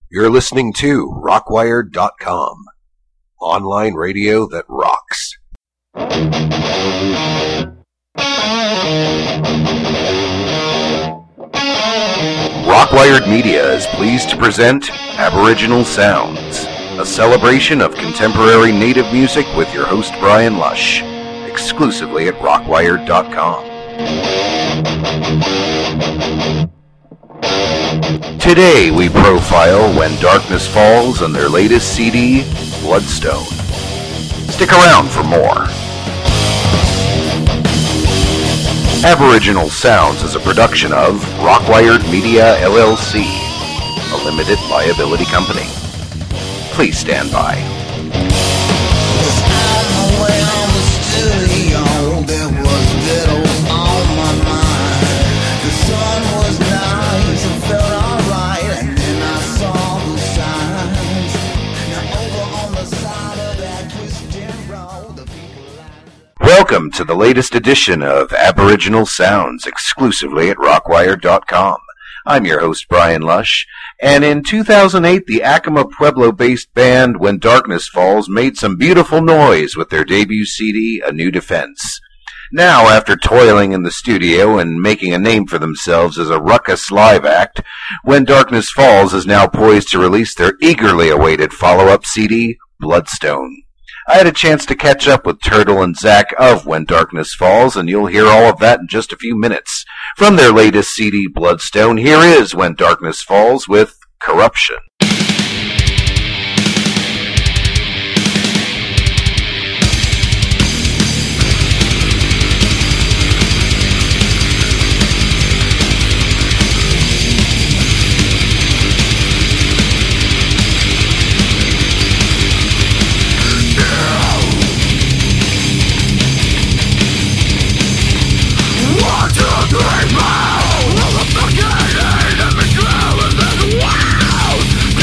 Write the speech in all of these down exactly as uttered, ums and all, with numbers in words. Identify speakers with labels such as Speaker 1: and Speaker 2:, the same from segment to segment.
Speaker 1: You're listening to Rockwired dot com, online radio that rocks. Rockwired Media is pleased to present Aboriginal Sounds, a celebration of contemporary native music with your host Brian Lush, exclusively at Rockwired dot com. Today we profile When Darkness Falls and their latest C D, Bloodstone. Stick around for more. Aboriginal Sounds is a production of Rockwired Media L L C, a limited liability company. Please stand by. Welcome to the latest edition of Aboriginal Sounds, exclusively at Rockwired dot com. I'm your host, Brian Lush, and in two thousand eight, the Acoma Pueblo-based band When Darkness Falls made some beautiful noise with their debut C D, A New Defense. Now, after toiling in the studio and making a name for themselves as a ruckus live act, When Darkness Falls is now poised to release their eagerly awaited follow-up C D, Bloodstone. I had a chance to catch up with Turtle and Zach of When Darkness Falls, and you'll hear all of that in just a few minutes. From their latest C D, Bloodstone, here is When Darkness Falls with Corruption.
Speaker 2: Wow!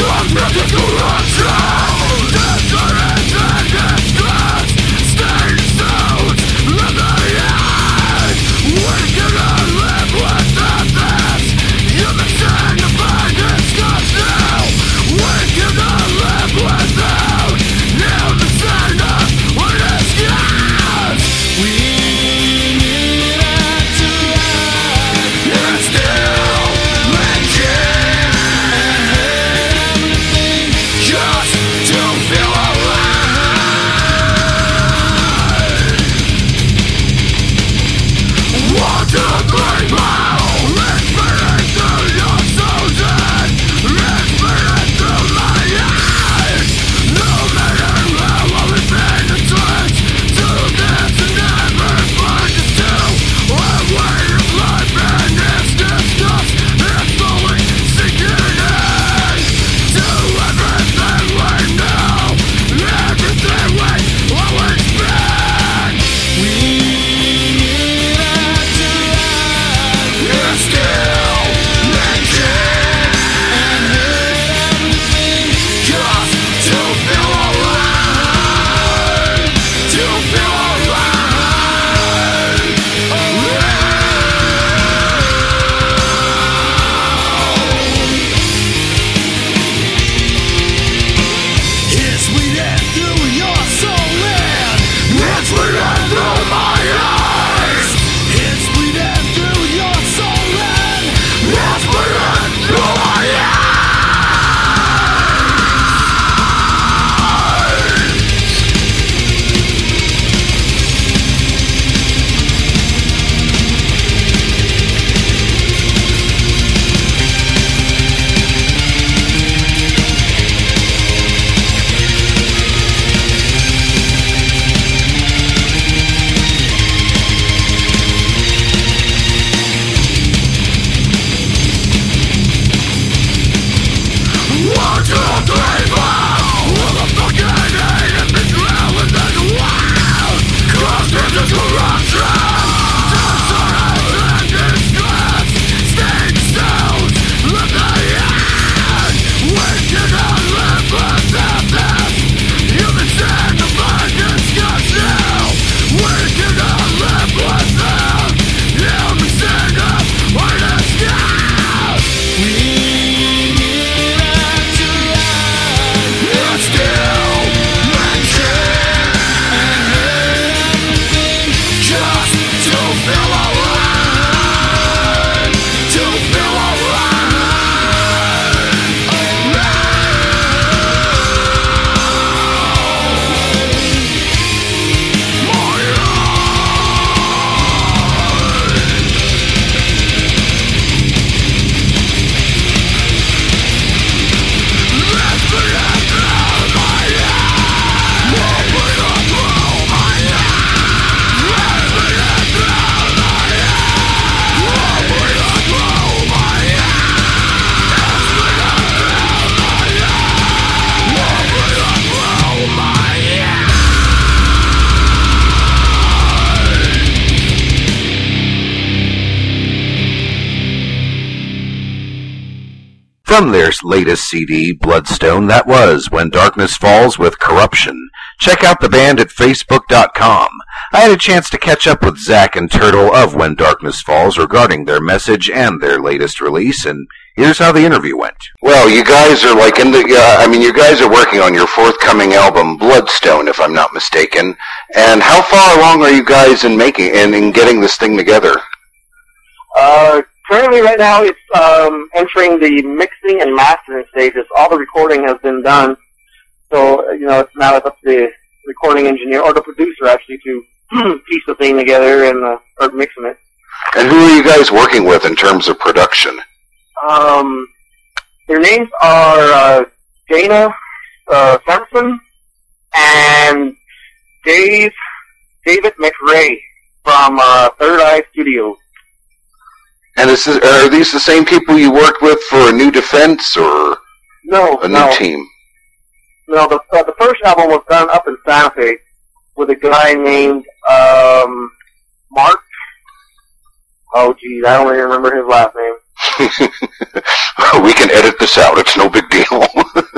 Speaker 1: From their latest C D, Bloodstone, that was When Darkness Falls with Corruption. Check out the band at facebook dot com. I had a chance to catch up with Zach and Turtle of When Darkness Falls regarding their message and their latest release, and here's how the interview went.
Speaker 2: Well, you guys are like in the, uh, I mean, you guys are working on your forthcoming album, Bloodstone, if I'm not mistaken. And how far along are you guys in making, in, in getting this thing together?
Speaker 3: Uh, currently right now it's, um, entering the mixing and mastering stages. All the recording has been done. So, you know, it's now it's up to the recording engineer, or the producer actually, to piece the thing together and, uh, start mixing it.
Speaker 2: And who are you guys working with in terms of production?
Speaker 3: Um, their names are uh, Dana uh, Sampson and Dave David McRae from uh, Third Eye Studios.
Speaker 2: And is this, are these the same people you worked with for A New Defense, or
Speaker 3: no,
Speaker 2: a new
Speaker 3: no.
Speaker 2: team?
Speaker 3: No, the uh, the first album was done up in Santa Fe with a guy named um, Mark. Oh, geez, I don't even remember his last name.
Speaker 2: We can edit this out. It's no big deal.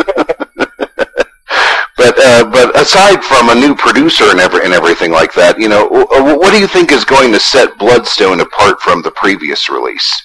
Speaker 2: but uh, but aside from a new producer and every and everything like that, you know, what do you think is going to set Bloodstone apart from the previous release?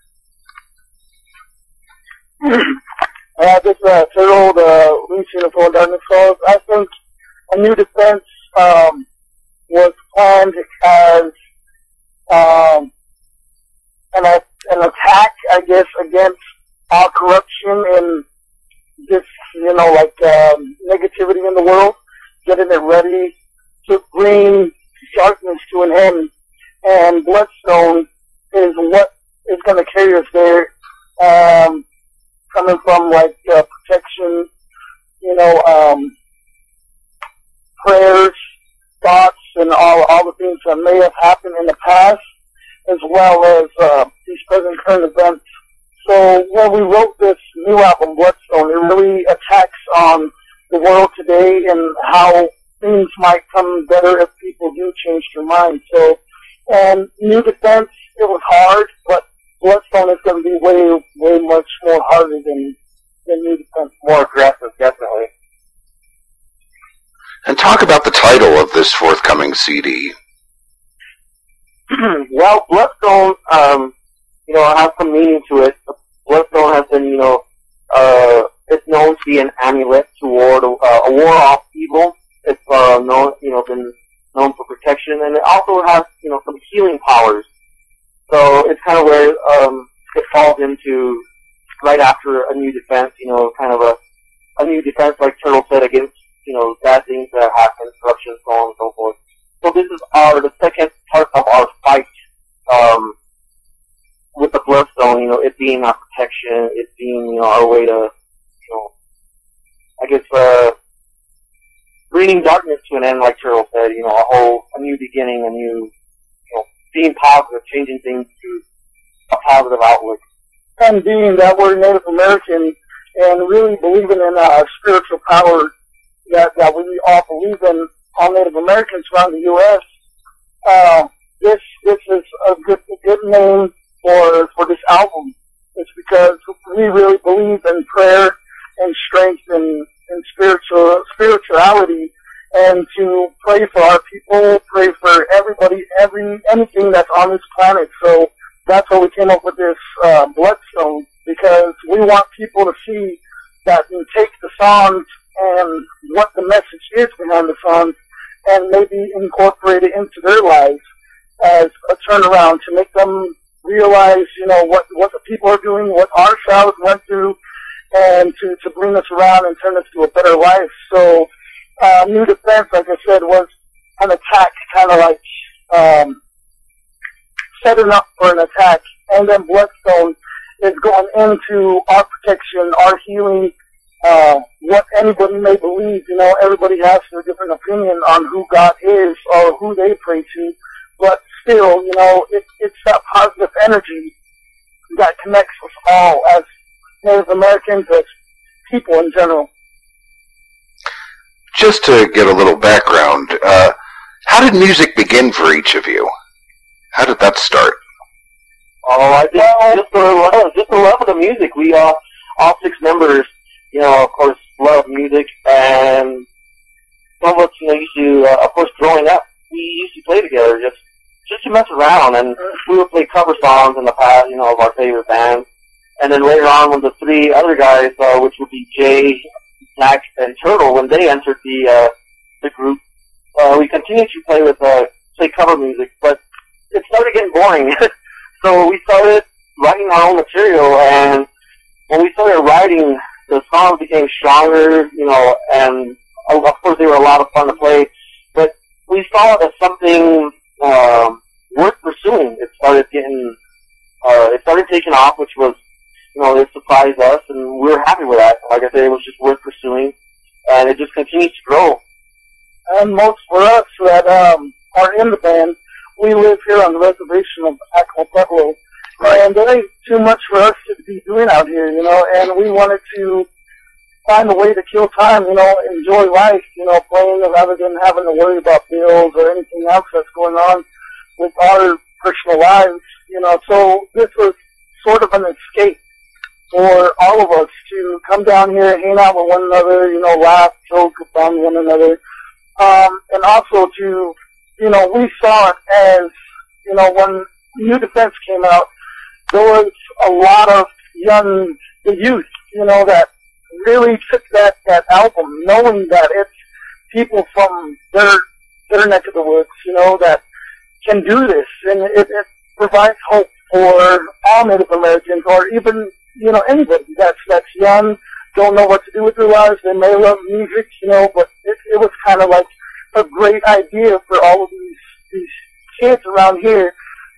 Speaker 4: Uh, this uh, Turtle, the lead singer for Darkness Falls, I think A New Defense um, was planned as um, an, an attack, I guess, against all corruption and this, you know, like um, negativity in the world, getting it ready to bring darkness to an end. And Bloodstone is what is going to carry us there. Um, coming from like uh, protection, you know, um, prayers, thoughts, and all all the things that may have happened in the past, as well as uh, these present current events. So when we wrote this new album, Bloodstone, it really attacks on the world today and how things might come better if people do change their minds. So, and New Defense, it was hard, but Bloodstone is going to be way, way much more harder than, than New Defense.
Speaker 3: More aggressive, definitely.
Speaker 2: And talk about the title of this forthcoming C D.
Speaker 3: Well, Bloodstone, um, you know, has some meaning to it. Bloodstone has been, you know, uh, it's known to be an amulet to ward uh, a war off evil. It's uh, known, you know, been known for protection, and it also has, you know, some healing powers. So it's kind of where um, it falls into right after A New Defense, you know, kind of a a new defense, like Turtle said, against, you know, bad things that happen, corruption, so on and so forth. So this is our the second part of our fight um, with the Bloodstone. You know, it being our protection, it being, you know, our way to, you know, I guess, uh, bringing darkness to an end, like Turtle said. You know, a whole a new beginning, a new, you know, being positive, changing things to a positive outlook.
Speaker 4: And being that we're Native American and really believing in our spiritual power that, that we all believe in, all Native Americans around the U S, uh, this this is a good a good name for for this album. It's because we really believe in prayer and strength and, and spiritual spirituality, and to pray for our people, pray for everybody, every anything that's on this planet. So that's why we came up with this uh, Bloodstone, because we want people to see that we take the songs and what the message is behind the songs, and maybe incorporate it into their lives as a turnaround to make them realize, you know, what what the people are doing, what our child went through, and to, to bring us around and turn us to a better life. So, uh, New Defense, like I said, was an attack, kind of like um, setting up for an attack, and then Bloodstone is going into our protection, our healing, uh, what anybody may believe. You know, everybody has their different opinion on who God is or who they pray to, but still, you know, it, it's that positive energy that connects us all as Native Americans, as people in general.
Speaker 2: Just to get a little background, uh, how did music begin for each of you? How did that start?
Speaker 3: Oh, I just, just the love, just the love of the music. We, uh, all six members, you know, of course, love music, and some of us, you know, used to, uh, of course, growing up, we used to play together just just to mess around, and we would play cover songs in the past, you know, of our favorite bands. And then later on, when the three other guys, uh, which would be Jay, Zach, and Turtle, when they entered the uh, the group, uh, we continued to play with uh, play cover music, but it started getting boring. So we started writing our own material, and when we started writing, the songs became stronger, you know, and of course they were a lot of fun to play. But we saw it as something um, worth pursuing. It started getting, uh, it started taking off, which was, you know, it surprised us, and we were happy with that. Like I said, it was just worth pursuing, and it just continues to grow.
Speaker 4: And most for us that um, are in the band, we live here on the reservation of Acoma Pueblo, and there ain't too much for us to be doing out here, you know, and we wanted to find a way to kill time, you know, enjoy life, you know, playing rather than having to worry about bills or anything else that's going on with our personal lives, you know. So this was sort of an escape for all of us to come down here, hang out with one another, you know, laugh, joke about one another, um, and also to, you know, we saw it as, you know, when New Defense came out, there was a lot of young, the youth, you know, that really took that, that album, knowing that it's people from their, their neck of the woods, you know, that can do this, and it, it provides hope for all Native Americans, or even, you know, anybody that's, that's young, don't know what to do with their lives, they may love music, you know, but it, it was kind of like a great idea for all of these, these kids around here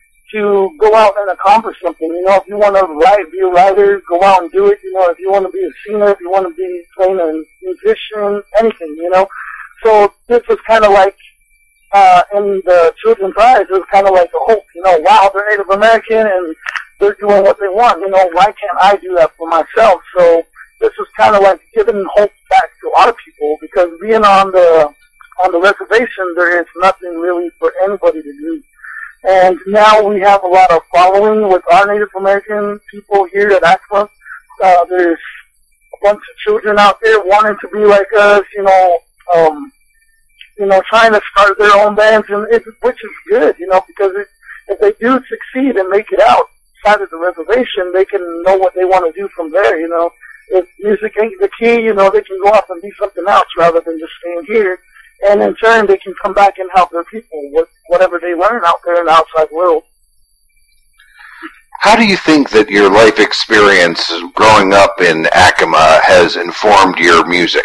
Speaker 4: to go out and accomplish something. You know, if you want to write, be a writer, go out and do it. You know, if you want to be a singer, if you want to be playing a musician, anything, you know. So this was kind of like, uh, in the Children's Prize, it was kind of like a hope, you know, wow, they're Native American and they're doing what they want, you know, why can't I do that for myself? So this was kind of like giving hope back to a lot of people, because being on the, on the reservation, there is nothing really for anybody to do. And now we have a lot of following with our Native American people here at Acoma. Uh, there's a bunch of children out there wanting to be like us, you know, um, you know, trying to start their own bands, and it, which is good, you know, because it, if they do succeed and make it outside of the reservation, they can know what they want to do from there, you know. If music ain't the key, you know, they can go off and do something else rather than just staying here. And in turn, they can come back and help their people with whatever they learn out there in the outside world.
Speaker 2: How do you think that your life experience growing up in Acoma has informed your music?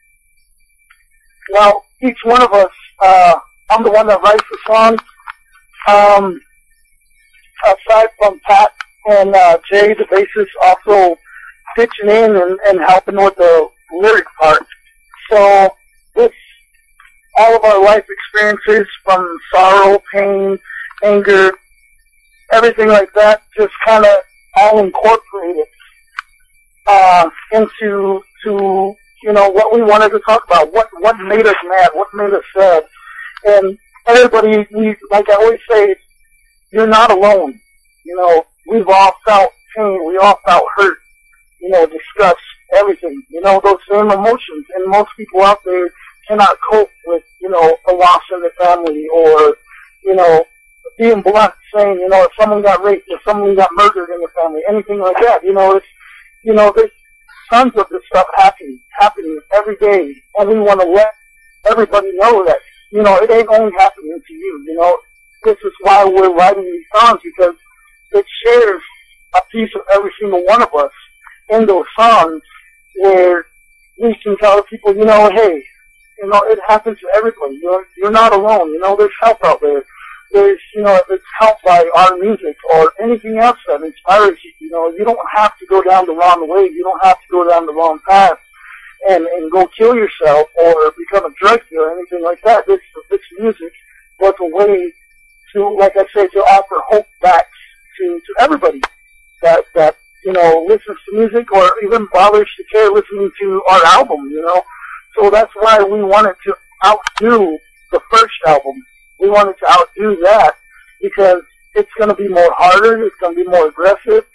Speaker 4: Well, each one of us, uh, I'm the one that writes the songs. Um, aside from Pat and uh, Jay, the bassist, also pitching in and, and helping with the lyric part. So this, all of our life experiences, from sorrow, pain, anger, everything like that, just kind of all incorporated uh, into to you know what we wanted to talk about, what what made us mad, what made us sad, and everybody, we, like I always say, you're not alone. You know, we've all felt pain, we all felt hurt, you know, disgust, everything. You know, those same emotions, and most people out there cannot cope with, you know, a loss in the family, or, you know, being blunt, saying, you know, if someone got raped, if someone got murdered in the family, anything like that. You know, it's, you know, there's tons of this stuff happening, happening every day, and we want to let everybody know that, you know, it ain't only happening to you. You know, this is why we're writing these songs, because it shares a piece of every single one of us in those songs, where we can tell people, you know, hey, you know, it happens to everybody. You're, you're not alone. You know, there's help out there. There's, you know, it's helped by our music or anything else that inspires you. You know, you don't have to go down the wrong way. You don't have to go down the wrong path and, and go kill yourself or become a drug dealer or anything like that. This, this music was a way to, like I said, to offer hope back to, to everybody that, that, you know, listens to music or even bothers to care listening to our album, you know. So that's why we wanted to outdo the first album. We wanted to outdo that because it's going to be more harder, it's going to be more aggressive,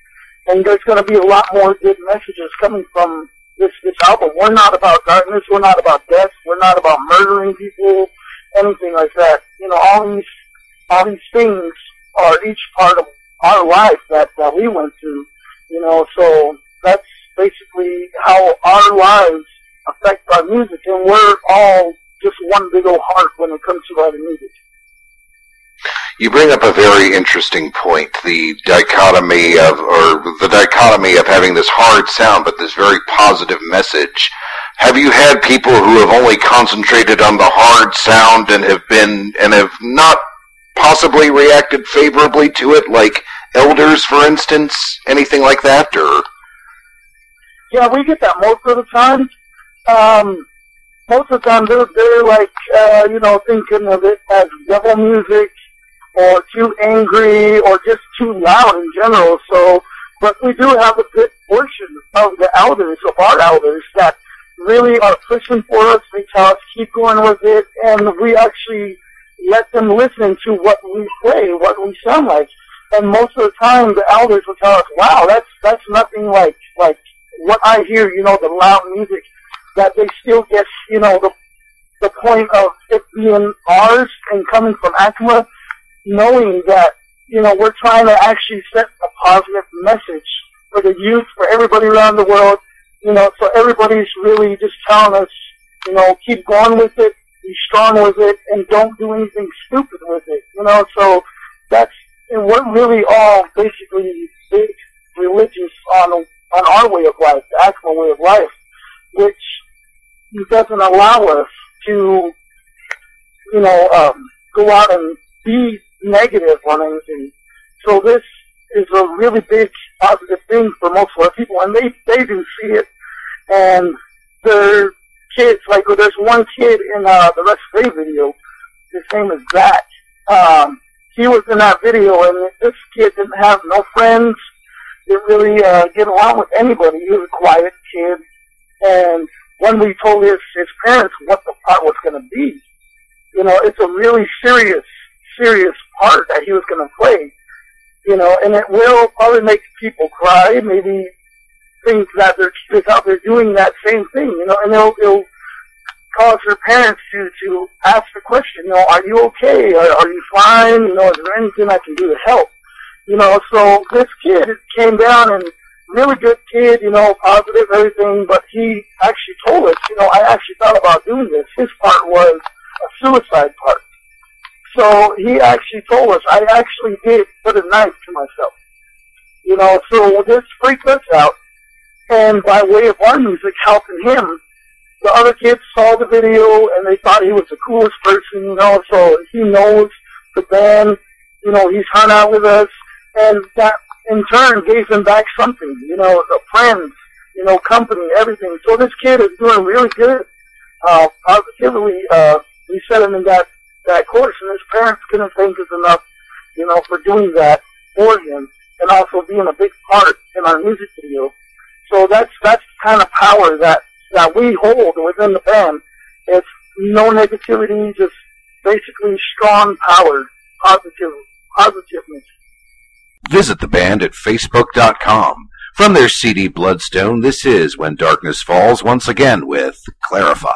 Speaker 4: and there's going to be a lot more good messages coming from this this album. We're not about darkness. We're not about death. We're not about murdering people, anything like that. You know, all these all these things are each part of our life that, that we went through. You know, so that's basically how our lives affect our music, and we're all just one big old heart when it comes to writing music.
Speaker 2: You bring up a very interesting point, the dichotomy of, or the dichotomy of having this hard sound but this very positive message. Have you had people who have only concentrated on the hard sound and have been, and have not possibly reacted favorably to it, like Elders, for instance? Anything like that, or?
Speaker 4: Yeah, we get that most of the time. Um, most of the time they're, they're like, uh, you know, thinking of it as devil music, or too angry, or just too loud in general. So, but we do have a good portion of the elders, of our elders, that really are pushing for us. They tell us keep going with it, and we actually let them listen to what we play, what we sound like. And most of the time, the elders will tell us, "Wow, that's that's nothing like like what I hear." You know, the loud music. That they still get, you know, the the point of it being ours and coming from Acoma, knowing that, you know, we're trying to actually set a positive message for the youth, for everybody around the world, you know, so everybody's really just telling us, you know, keep going with it, be strong with it, and don't do anything stupid with it, you know, so that's, and we're really all basically big religious on, on our way of life, the Acoma way of life, which doesn't allow us to, you know, um, go out and be negative on anything. So this is a really big positive thing for most of our people, and they they do see it. And their kids, like there's one kid in uh, the Let's Play video. His name is Zach. Um, he was in that video, and this kid didn't have no friends. Didn't really uh, get along with anybody. He was a quiet kid, and when we told his his parents what the part was going to be, you know, it's a really serious. serious part that he was going to play, you know, and it will probably make people cry, maybe think that their kids out there doing that same thing, you know, and it'll, it'll cause their parents to, to ask the question, you know, are you okay? Are, are you fine? You know, is there anything I can do to help? You know, so this kid came down and really good kid, you know, positive, everything, but he actually told us, you know, I actually thought about doing this. His part was a suicide part. So he actually told us, I actually did put a knife to myself. You know, so this freaked us out. And by way of our music helping him, the other kids saw the video and they thought he was the coolest person, you know, so he knows the band, you know, he's hung out with us. And that in turn gave him back something, you know, the friends, you know, company, everything. So this kid is doing really good. Uh, positively, uh, we set him in that that course, and his parents couldn't thank us enough, you know, for doing that for him, and also being a big part in our music video. So that's that's the kind of power that, that we hold within the band. It's no negativity, just basically strong power, positive, positiveness.
Speaker 1: Visit the band at facebook dot com. From their C D Bloodstone, this is When Darkness Falls, once again with Clarify.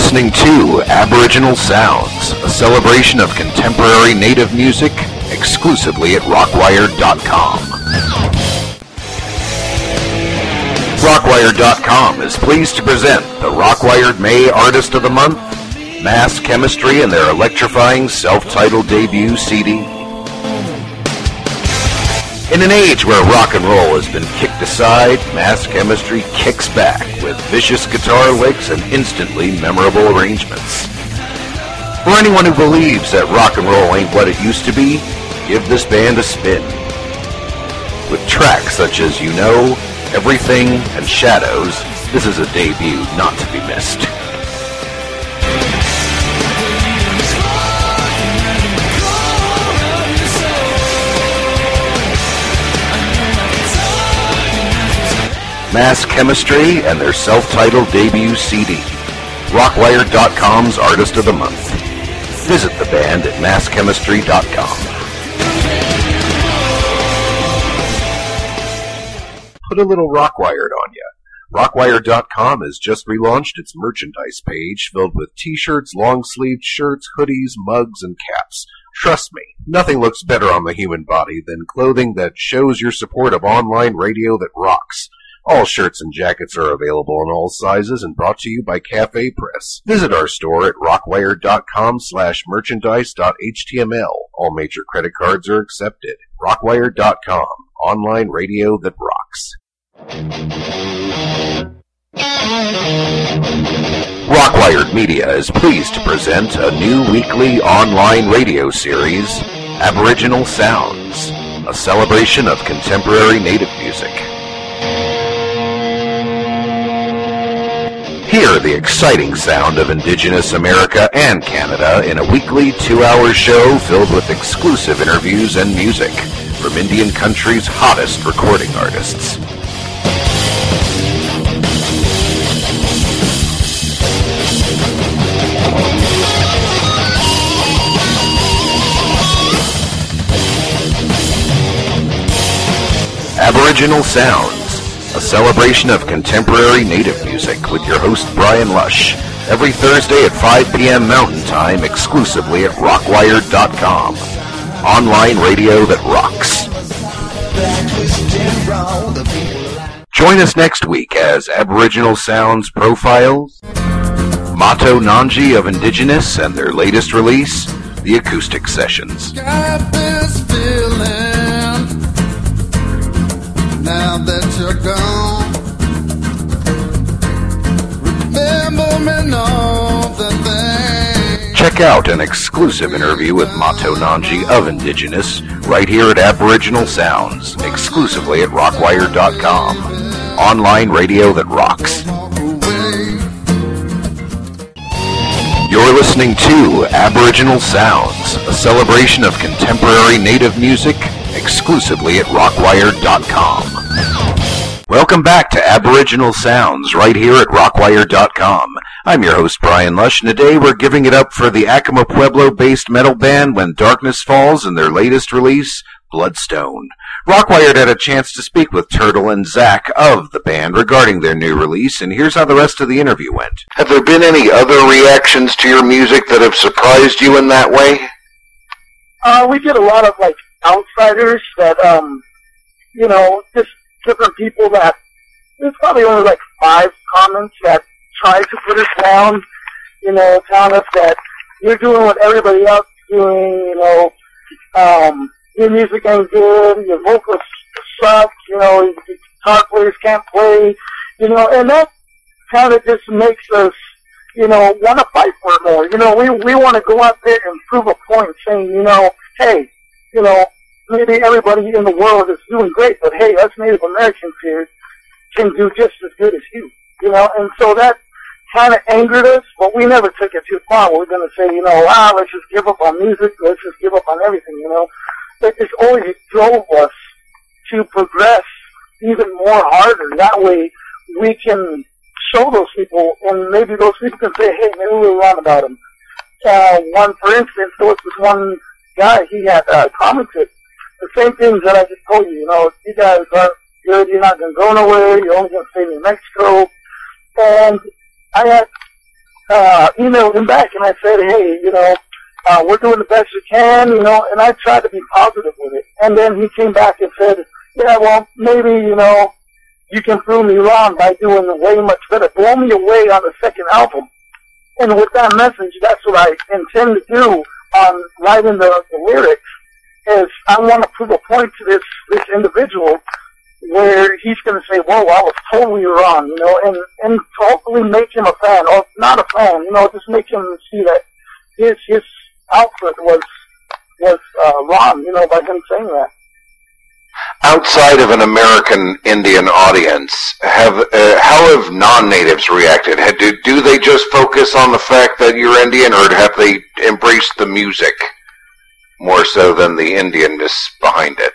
Speaker 1: listening to Aboriginal Sounds, a celebration of contemporary native music, exclusively at rockwire dot com. rockwire dot com is pleased to present the Rockwired May Artist of the Month, Mass Chemistry, and their electrifying self-titled debut C D. In an age where rock and roll has been kicked aside, Mass Chemistry kicks back with vicious guitar licks and instantly memorable arrangements. For anyone who believes that rock and roll ain't what it used to be, give this band a spin. With tracks such as You Know, Everything, and Shadows, this is a debut not to be missed. Mass Chemistry and their self-titled debut C D, rockwire dot com's Artist of the Month. Visit the band at mass chemistry dot com. Put a little Rockwired on ya. rockwire dot com has just relaunched its merchandise page filled with t-shirts, long-sleeved shirts, hoodies, mugs, and caps. Trust me, nothing looks better on the human body than clothing that shows your support of online radio that rocks. All shirts and jackets are available in all sizes and brought to you by Cafe Press. Visit our store at rockwire dot com slash merchandise dot h t m l. All major credit cards are accepted. rockwire dot com, online radio that rocks. Rockwired Media is pleased to present a new weekly online radio series, Aboriginal Sounds, a celebration of contemporary native music. Hear the exciting sound of Indigenous America and Canada in a weekly two-hour show filled with exclusive interviews and music from Indian country's hottest recording artists. Aboriginal Sounds, a celebration of contemporary native music with your host Brian Lush, every Thursday at five p.m. Mountain Time, exclusively at rockwire dot com. Online radio that rocks. Join us next week as Aboriginal Sounds profiles Mato Nanji of Indigenous and their latest release, The Acoustic Sessions.
Speaker 5: Got this feeling now that you're gone. Remember me, know the thing.
Speaker 1: Check out an exclusive interview with Mato Nanji of Indigenous right here at Aboriginal Sounds, exclusively at rockwire dot com. Online radio that rocks. You're listening to Aboriginal Sounds, a celebration of contemporary native music, exclusively at rockwire dot com. Welcome back to Aboriginal Sounds right here at rockwire dot com. I'm your host Brian Lush, and today we're giving it up for the Acoma Pueblo-based metal band When Darkness Falls and their latest release, Bloodstone. Rockwired had a chance to speak with Turtle and Zach of the band regarding their new release, and here's how the rest of the interview went.
Speaker 2: Have there been any other reactions to your music that have surprised you in that way?
Speaker 4: Uh, we get a lot of, like, outsiders that, um, you know, just different people that, there's probably only like five comments that try to put us down, you know, telling us that you're doing what everybody else is doing, you know, um, your music ain't good, your vocals suck, you know, your guitar players can't play, you know, and that kind of just makes us, you know, want to fight for it more. You know, we, we want to go out there and prove a point saying, you know, hey, you know, maybe everybody in the world is doing great, but hey, us Native Americans here can do just as good as you, you know, and so that kind of angered us, but we never took it too far. We're going to say, you know, ah, let's just give up on music, let's just give up on everything, you know. It just always drove us to progress even more harder. That way we can show those people, and maybe those people can say, hey, maybe we were wrong about him. Uh, one, for instance, there was this one guy, he had uh, commented the same things that I just told you, you know, you guys aren't good, you're not going to go nowhere, you're only going to stay in Mexico. And I had uh, emailed him back and I said, hey, you know, uh, we're doing the best we can, you know, and I tried to be positive with it. And then he came back and said, yeah, well, maybe, you know, you can prove me wrong by doing way much better. Blow me away on the second album. And with that message, that's what I intend to do on writing the, the lyrics, is I want to prove a point to this, this individual where he's going to say, whoa, I was totally wrong, you know, and, and hopefully make him a fan, or not a fan, you know, just make him see that his, his output was, was, uh, wrong, you know, by him saying that.
Speaker 2: Outside of an American Indian audience, have uh, how have non-natives reacted? Had, do, do they just focus on the fact that you're Indian, or have they embraced the music more so than the Indianness behind it?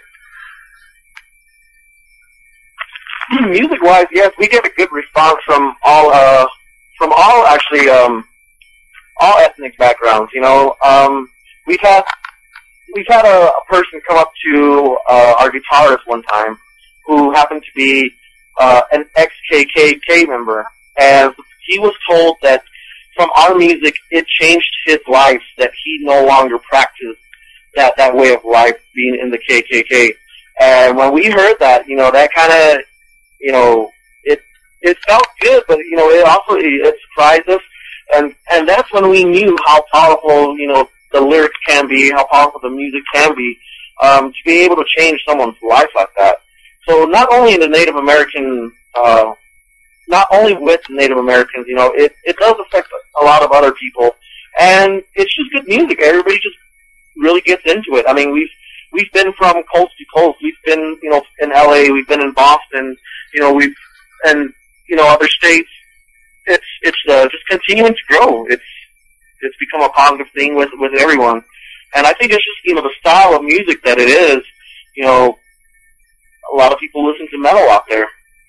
Speaker 3: Music-wise, yes, we get a good response from all, uh, from all actually, um, all ethnic backgrounds. You know, um, we've had we've had a, a person come up to uh, our guitarist one time who happened to be uh, an ex-K K K member, and he was told that from our music it changed his life, that he no longer practiced that that way of life, being in the K K K. And when we heard that, you know, that kind of, you know, it it felt good, but you know, it also it surprised us, and and that's when we knew how powerful, you know, the lyrics can be, how powerful the music can be, um, to be able to change someone's life like that. So not only in the Native American, uh, not only with Native Americans, you know, it it does affect a lot of other people, and it's just good music. Everybody just really gets into it. I mean, we've we've been from coast to coast. We've been, you know, in L A. We've been in Boston. You know, we've and you know other states. It's it's uh, just continuing to grow. It's it's become a positive thing with with everyone, and I think it's just, you know, the style of music that it is. You know, a lot of people listen to metal out there,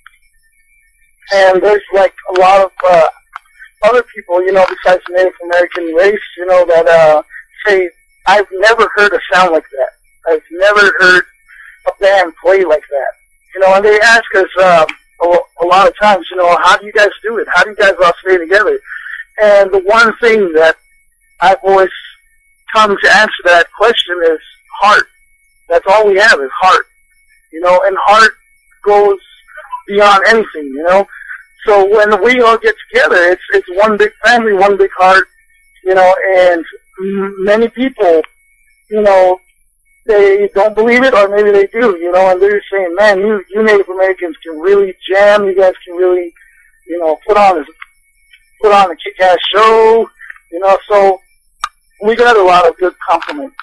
Speaker 4: and there's like a lot of uh, other people, you know, besides the Native American race, you know, that uh, say, I've never heard a sound like that. I've never heard a band play like that. You know, and they ask us um, a, a lot of times, you know, how do you guys do it? How do you guys all stay together? And the one thing that I've always come to answer that question is heart. That's all we have is heart. You know, and heart goes beyond anything, you know. So when we all get together, it's it's one big family, one big heart, you know, and many people, you know, they don't believe it, or maybe they do, you know, and they're saying, man, you, you Native Americans can really jam, you guys can really, you know, put on a, put on a kick-ass show, you know, so we got a lot of good compliments.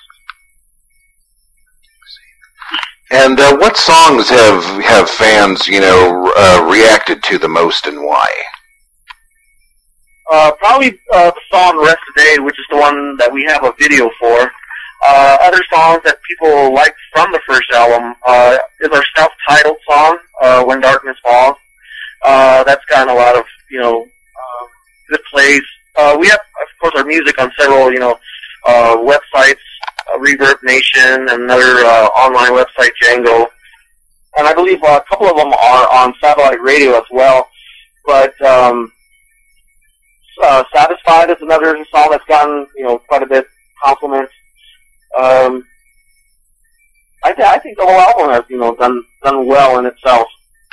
Speaker 2: And uh, what songs have, have fans, you know, uh, reacted to the most, and why?
Speaker 3: Uh, probably uh, the song Rest Today, which is the one that we have a video for. Uh, other songs that people liked from the first album uh, is our self-titled song, uh, When Darkness Falls. Uh, that's gotten a lot of, you know, uh, good plays. Uh, we have, of course, our music on several, you know, uh, websites, uh, Reverb Nation, and another uh, online website, Django. And I believe uh, a couple of them are on satellite radio as well. But um, uh, Satisfied is another song that's gotten, you know, quite a bit of compliments. Um, I, th- I think the whole album has, you know, done done well in itself.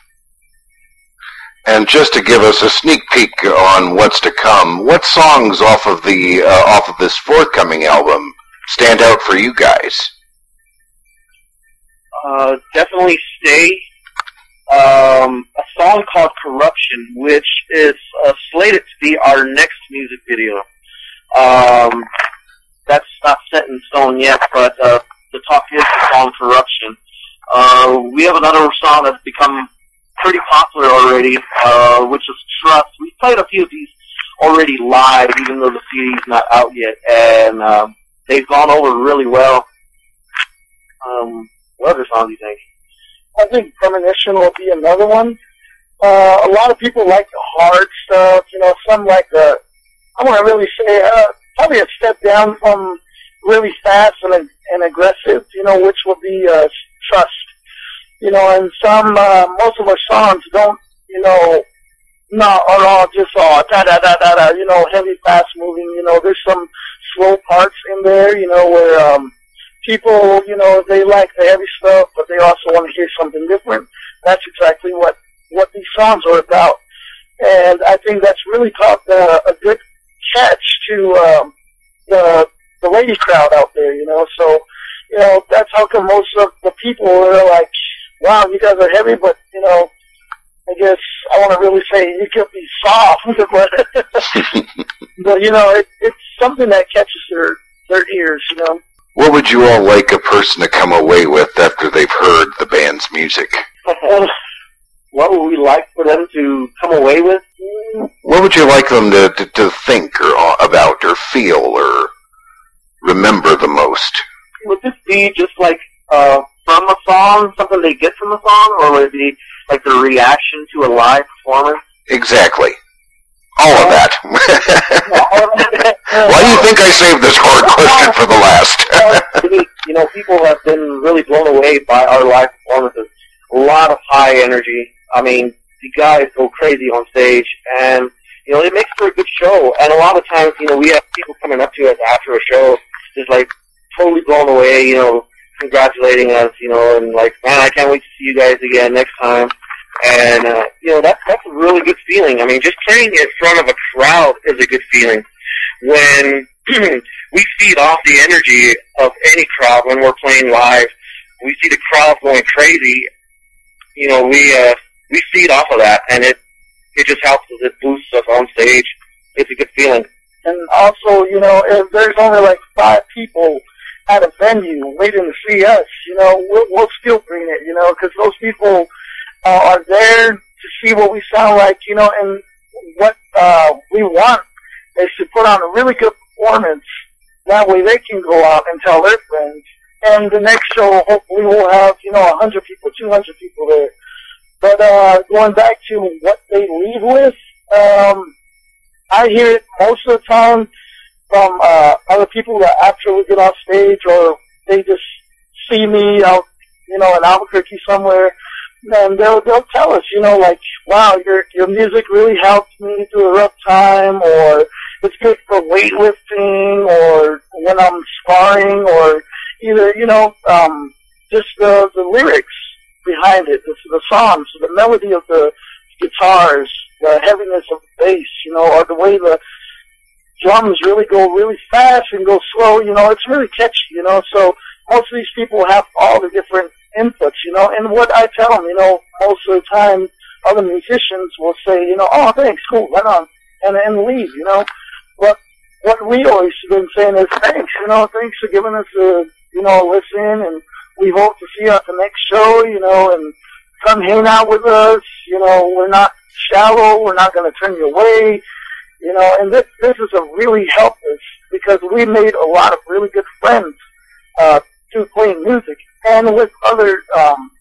Speaker 2: And just to give us a sneak peek on what's to come, what songs off of the uh, off of this forthcoming album stand out for you guys?
Speaker 3: Uh, definitely Stay. Um, a song called Corruption, which is uh, slated to be our next music video. Um, that's not set in stone yet, but uh, the top hit is the song Corruption. Uh, we have another song that's become pretty popular already, uh, which is Trust. We've played a few of these already live, even though the C D's not out yet, and um, they've gone over really well. Um, what other songs do you think?
Speaker 4: I think Premonition will be another one. Uh, a lot of people like the hard stuff, you know, some like the, I want to really say, uh, probably a step down from really fast and, and aggressive, you know, which will be uh, Trust. You know, and some, uh, most of our songs don't, you know, not at all just all da da da da da. You know, heavy, fast moving. You know, there's some slow parts in there. You know, where um, people, you know, they like the heavy stuff, but they also want to hear something different. That's exactly what what these songs are about, and I think that's really caught uh, a good catch to um, the the lady crowd out there. You know, so you know that's how come most of the people are like, wow, you guys are heavy, but, you know, I guess I want to really say you could be soft, but, but you know, it, it's something that catches their, their ears, you know.
Speaker 2: What would you all like a person to come away with after they've heard the band's music?
Speaker 3: What would we like for them to come away with?
Speaker 2: What would you like them to, to, to think or uh, about or feel or remember the most?
Speaker 3: Would this be just like, uh, from a song, something they get from a song, or would it be like the reaction to a live performance?
Speaker 2: Exactly. All of that. Why do you think I saved this hard question for the last?
Speaker 3: You know, people have been really blown away by our live performances. A lot of high energy. I mean, the guys go crazy on stage, and, you know, it makes for a good show. And a lot of times, you know, we have people coming up to us after a show, just like totally blown away, you know, congratulating us, you know, and like, man, I can't wait to see you guys again next time. And, uh, you know, that's, that's a really good feeling. I mean, just playing in front of a crowd is a good feeling. When we feed off the energy of any crowd when we're playing live, we see the crowd going crazy, you know, we, uh, we feed off of that, and it, it just helps us, it boosts us on stage. It's a good feeling.
Speaker 4: And also, you know, if there's only like five people at a venue waiting to see us, you know, we'll, we'll still bring it, you know, because those people uh, are there to see what we sound like, you know, and what uh, we want is to put on a really good performance. That way they can go out and tell their friends. And the next show, hopefully we'll have, you know, one hundred people, two hundred people there. But uh, going back to what they leave with, um, I hear it most of the time from uh, other people that after we get off stage, or they just see me out, you know, in Albuquerque somewhere, and they'll they'll tell us, you know, like, wow, your your music really helped me through a rough time, or it's good for weightlifting, or when I'm sparring, or either, you know, um, just the the lyrics behind it, the, the songs, the melody of the guitars, the heaviness of the bass, you know, or the way the drums really go really fast and go slow, you know, it's really catchy, you know, so most of these people have all the different inputs, you know, and what I tell them, you know, most of the time, other musicians will say, you know, oh, thanks, cool, right on, and, and leave, you know, but what we always been saying is, thanks, you know, thanks for giving us a, you know, a listen, and we hope to see you at the next show, you know, and come hang out with us, you know, we're not shallow, we're not going to turn you away, you know, and this this is a really helped us because we made a lot of really good friends uh, through playing music and with other um,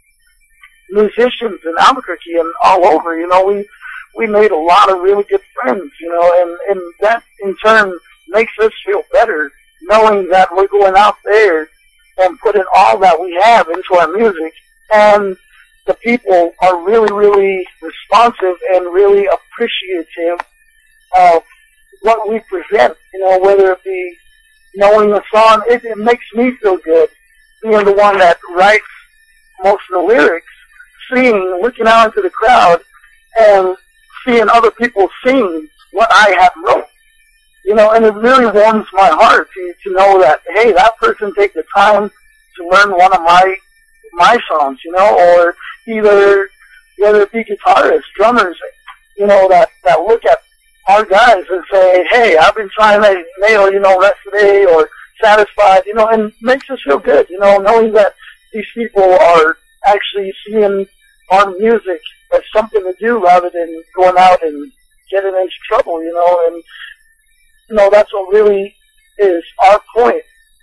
Speaker 4: musicians in Albuquerque and all over. You know, we we made a lot of really good friends. You know, and and that in turn makes us feel better knowing that we're going out there and putting all that we have into our music, and the people are really, really responsive and really appreciative of what we present, you know, whether it be knowing the song, it, it makes me feel good being the one that writes most of the lyrics, seeing, looking out into the crowd, and seeing other people sing what I have wrote. You know, and it really warms my heart to, to know that, hey, that person takes the time to learn one of my my songs, you know, or either, whether it be guitarists, drummers, you know, that, that look at our guys and say, hey, I've been trying to nail, you know, Rest Today or Satisfied, you know, and makes us feel good, you know, knowing that these people are actually seeing our music as something to do rather than going out and getting into trouble, you know, and, you know, that's what really is our point,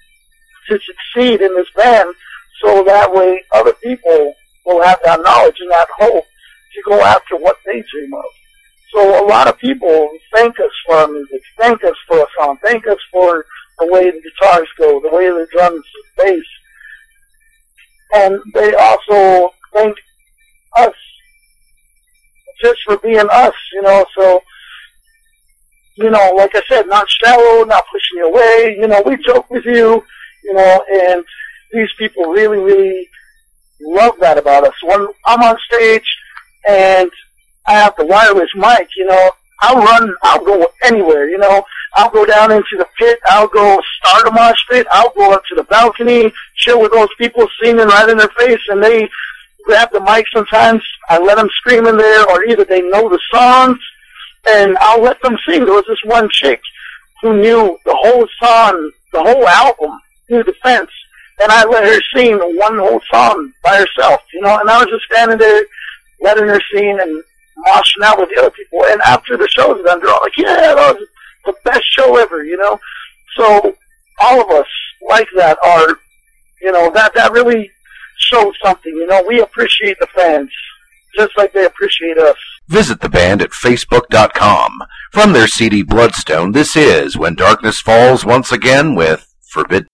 Speaker 4: to succeed in this band, so that way other people will have that knowledge and that hope to go after what they dream of. So a lot of people thank us for our music, thank us for a song, thank us for the way the guitars go, the way the drums, bass. And they also thank us just for being us, you know. So, you know, like I said, not shallow, not pushing you away. You know, we joke with you, you know, and these people really, really love that about us. When I'm on stage and I have the wireless mic, you know, I'll run, I'll go anywhere, you know. I'll go down into the pit, I'll go start a mosh pit, I'll go up to the balcony, chill with those people singing right in their face, and they grab the mic sometimes. I let them scream in there, or either they know the songs, and I'll let them sing. There was this one chick who knew the whole song, the whole album, New Defense, and I let her sing one whole song by herself, you know, and I was just standing there letting her sing and moshing out with the other people. And after the show was done, they're all like, yeah, that was the best show ever, you know. So all of us like that are, you know, that, that really shows something, you know. We appreciate the fans just like they appreciate us.
Speaker 1: Visit the band at facebook dot com. From their C D Bloodstone, this is When Darkness Falls once again with Forbidden.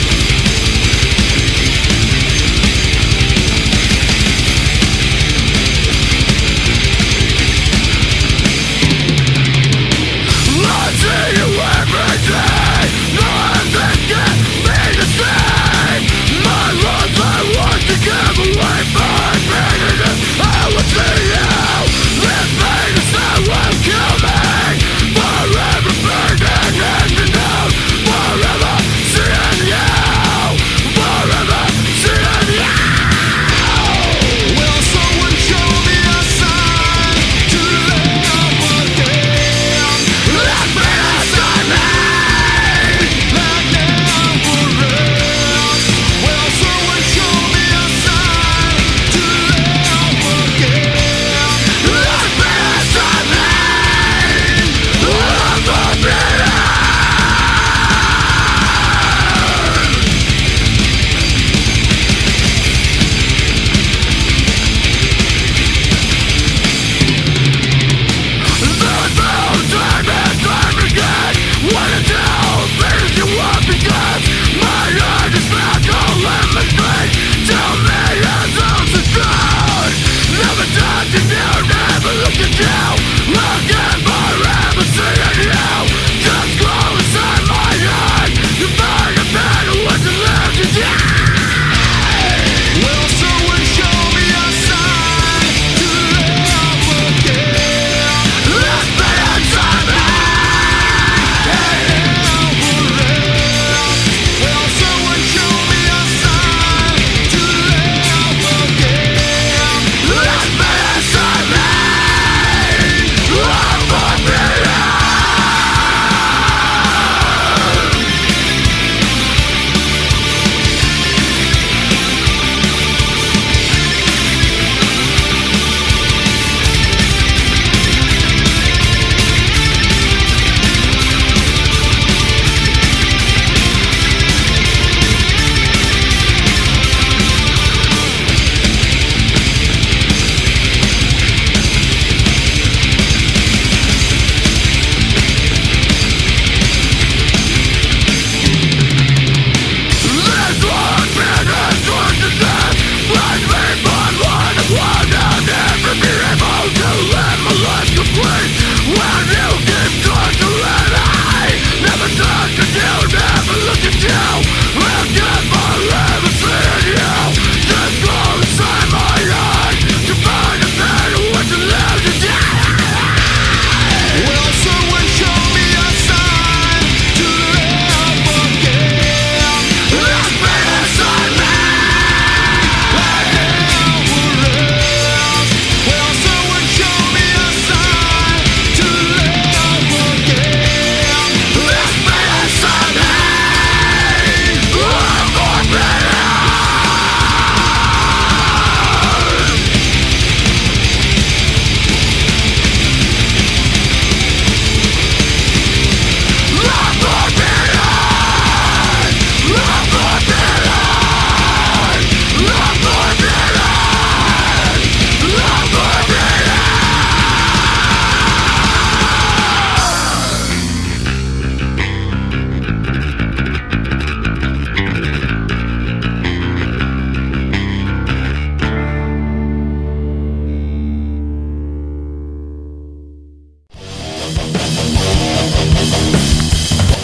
Speaker 5: Warrior!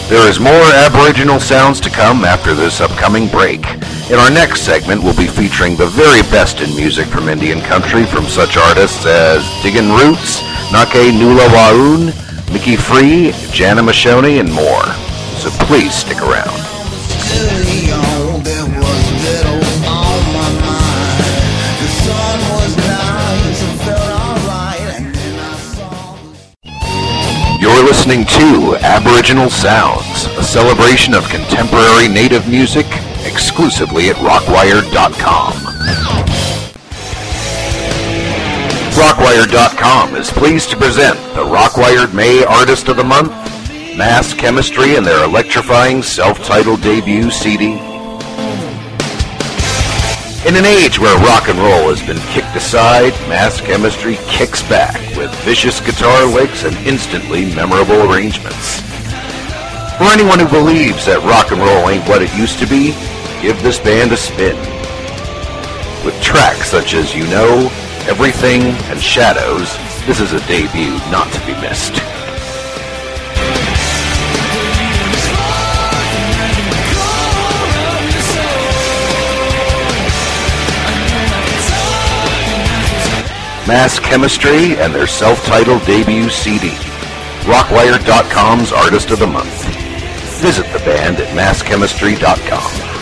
Speaker 1: There is more Aboriginal sounds to come after this upcoming break. In our next segment, we'll be featuring the very best in music from Indian country from such artists as Diggin' Roots, Nake Nula Waun, Mickey Free, Jana Mashoni, and more. So please stick around. You're listening to Aboriginal Sounds, a celebration of contemporary native music, exclusively at rockwire dot com. rockwire dot com is pleased to present the Rockwired May Artist of the Month, Mass Chemistry, and their electrifying self-titled debut C D. In an age where rock and roll has been kicked aside, Mass Chemistry kicks back with vicious guitar licks and instantly memorable arrangements. For anyone who believes that rock and roll ain't what it used to be, give this band a spin. With tracks such as You Know, Everything, and Shadows, this is a debut not to be missed. Mass Chemistry and their self-titled debut C D, rockwire dot com's Artist of the Month. Visit the band at mass chemistry dot com.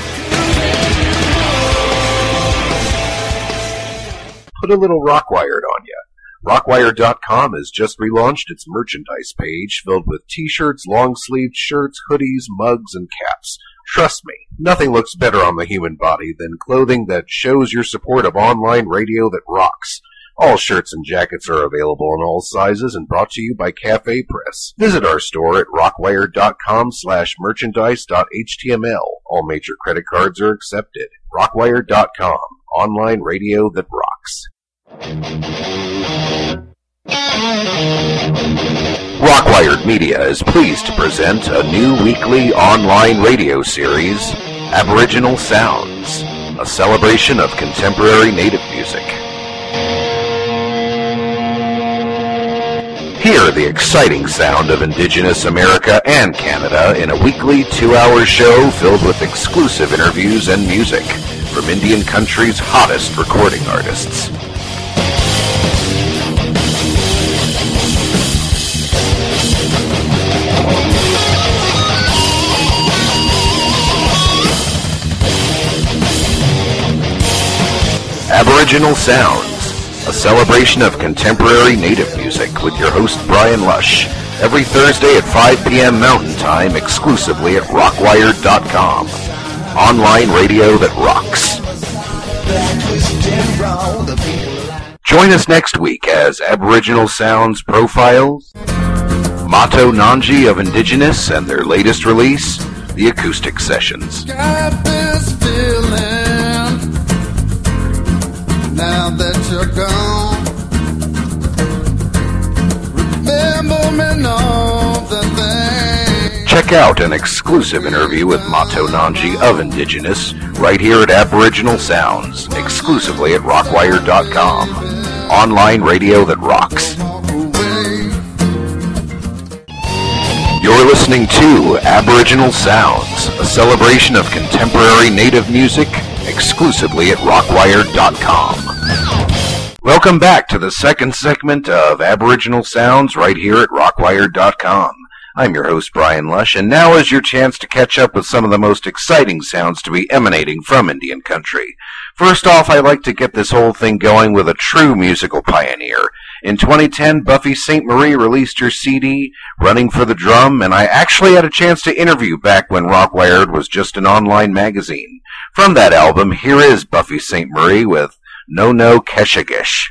Speaker 1: Put a little Rockwired on ya. rockwire dot com has just relaunched its merchandise page filled with t-shirts, long-sleeved shirts, hoodies, mugs, and caps. Trust me, nothing looks better on the human body than clothing that shows your support of online radio that rocks. All shirts and jackets are available in all sizes and brought to you by Cafe Press. Visit our store at rockwire dot com slash merchandise dot h t m l. All major credit cards are accepted. rockwire dot com, online radio that rocks. Rockwired Media is pleased to present a new weekly online radio series, Aboriginal Sounds, a celebration of contemporary native music. Hear the exciting sound of Indigenous America and Canada in a weekly two-hour show filled with exclusive interviews and music from Indian country's hottest recording artists. Aboriginal Sounds, a celebration of contemporary native music with your host Brian Lush, every Thursday at five p.m. Mountain Time exclusively at rockwire dot com. Online radio that rocks. Join us next week as Aboriginal Sounds profiles Mato Nanji of Indigenous and their latest release, The Acoustic Sessions.
Speaker 5: Got this feeling now that you're gone. Remember me, know the thing.
Speaker 1: Check out an exclusive interview with Mato Nanji of Indigenous right here at Aboriginal Sounds, exclusively at rockwire dot com. Online radio that rocks. You're listening to Aboriginal Sounds, a celebration of contemporary native music, exclusively at rockwire dot com. Welcome back to the second segment of Aboriginal Sounds right here at rockwire dot com. I'm your host, Brian Lush, and now is your chance to catch up with some of the most exciting sounds to be emanating from Indian country. First off, I like to get this whole thing going with a true musical pioneer. In twenty ten, Buffy Sainte Marie released her C D, Running for the Drum, and I actually had a chance to interview back when Rockwired was just an online magazine. From that album, here is Buffy Sainte Marie with No No Keshagish.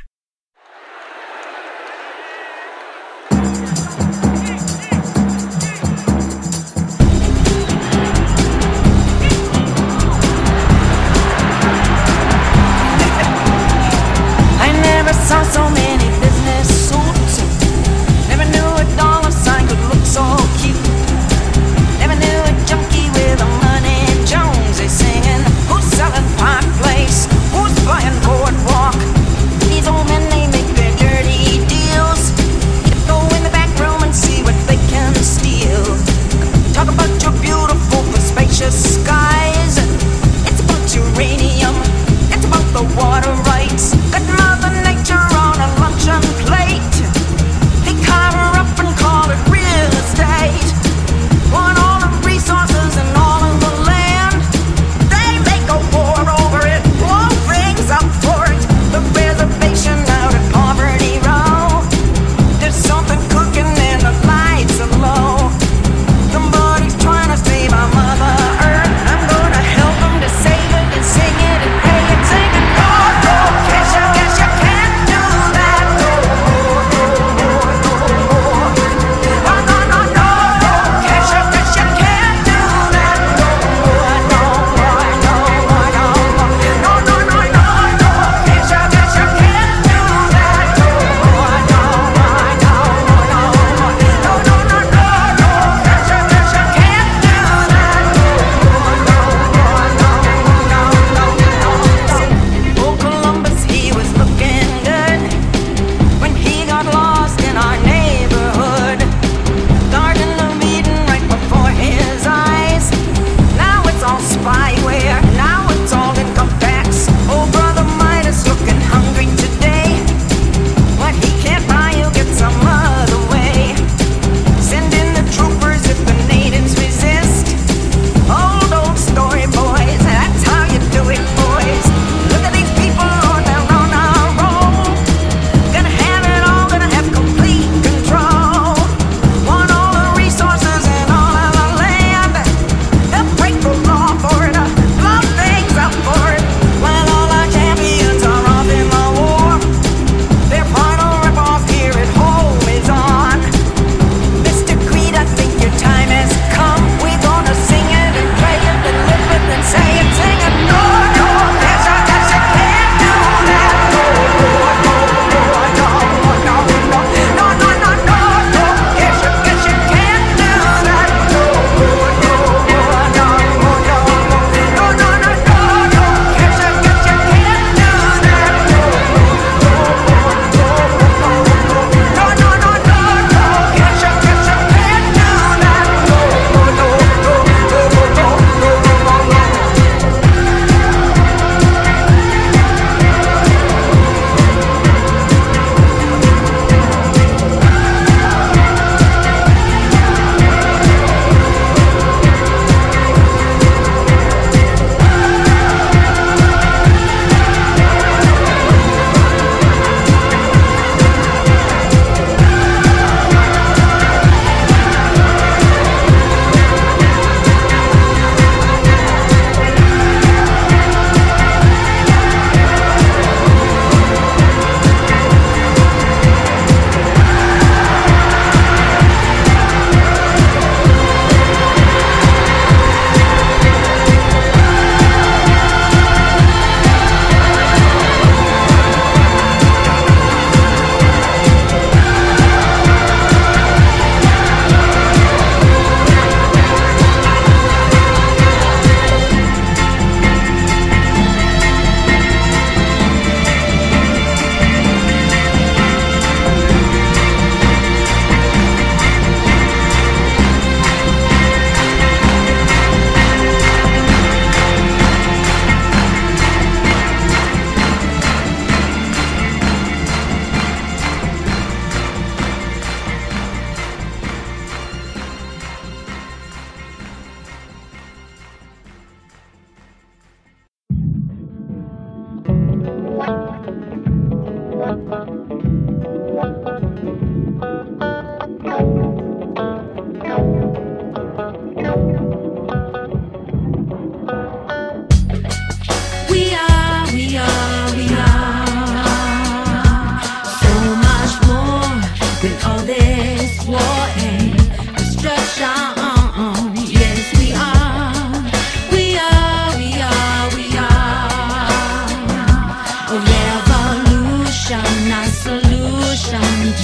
Speaker 6: Who's buying boardwalk? He's on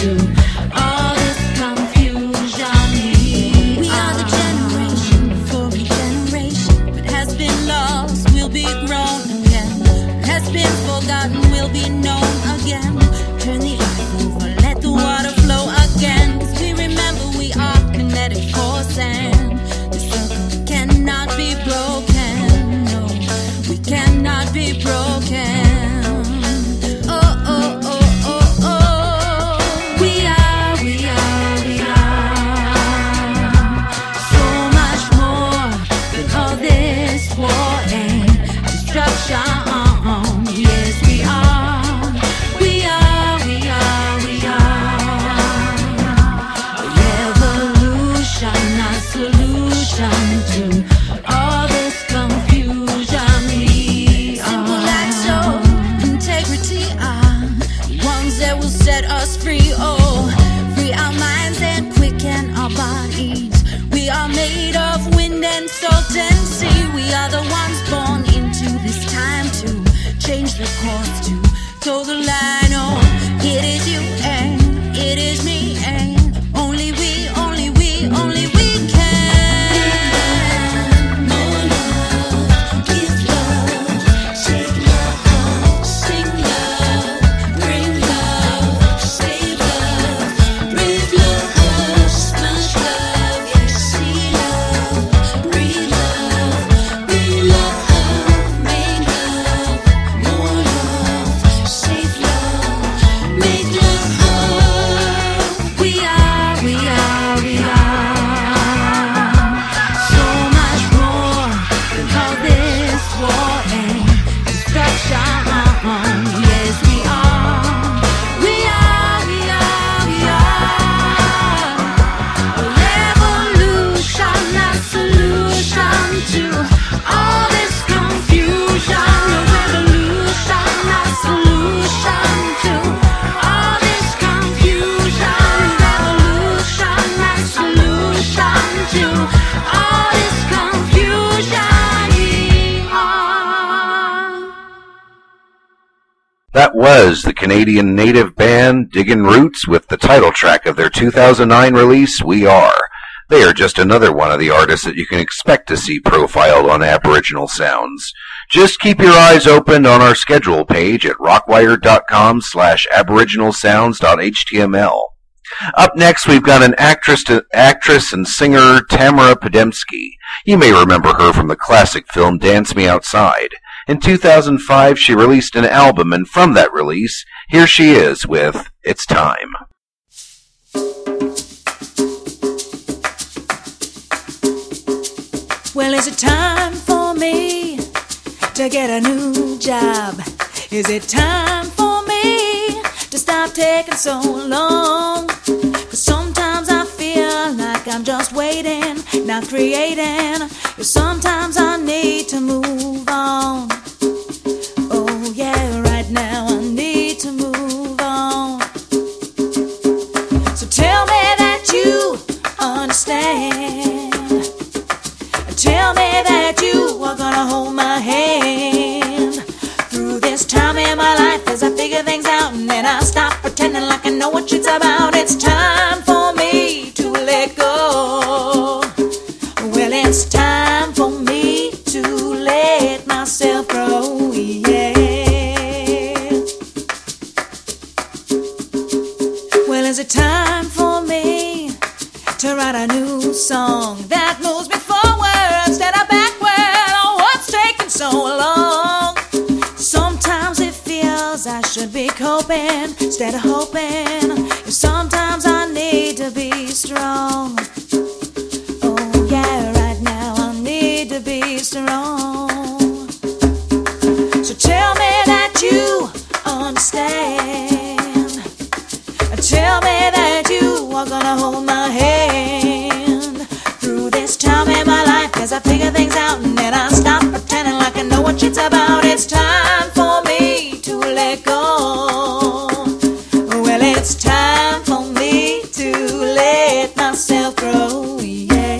Speaker 6: to all this confusion. We are the generation for a generation. What has been lost will be grown again. What has been forgotten will be known again. Turn the earth over, let the water flow again. 'Cause we remember we are kinetic force and the circle cannot be broken. No, we cannot be broken. Oh, oh, oh, oh, oh. We are, we are, we are so much more than all this war and destruction. Yes, we are. We are, we are, we are a revolution, a solution to all this confusion. We simple acts of integrity are the ones that will set us free. Oh, free our minds and quicken our bodies. We are made of wind and salt and sea. We are the ones born into this time to change the course, to toe the line. Oh, it is you and it is me and only we, only we, only we can. More love, give love, shake love, sing love, bring love, save love, breathe love, smash love, yes, see love, breathe love, be love, make love, more love, save love, make love. We are, we are, we are so much more than all this war and destruction. Yes, we are. We are, we are, we are a revolution, a solution to all this confusion. A revolution, a solution to all this confusion. Revolution, a solution to all this confusion. We are.
Speaker 1: That was the Canadian native band Diggin' Roots with the title track of their two thousand nine release, We Are. They are just another one of the artists that you can expect to see profiled on Aboriginal Sounds. Just keep your eyes open on our schedule page at rockwire.com slash aboriginalsounds.html. Up next, we've got an actress, to, actress and singer Tamara Podemski. You may remember her from the classic film Dance Me Outside. In two thousand five, she released an album, and from that release, here she is with It's Time.
Speaker 7: Well, is it time for me to get a new job? Is it time for me to stop taking so long? 'Cause sometimes I feel like I'm just waiting, not creating. 'Cause sometimes I need to move on. Oh yeah, right now I need to move on. So tell me that you understand. Tell me that you are gonna hold my hand through this time in my life as I figure things out, and then I'll stop pretending like I know what it's about. It's time for me to let go. Well, it's time for me to let myself grow, yeah. Well, is it time for me to write a new song that moves me forward instead of backward? Oh, what's taking so long? Sometimes it feels I should be coping instead of hoping. Sometimes I need to be strong. Oh yeah, right now I need to be strong. So tell me that you understand. Tell me that you are gonna hold my hand through this time in my life as I figure things out, and then I stop pretending like I know what it's about. It's time for me to let go. Well, it's time for me to let myself grow, yeah.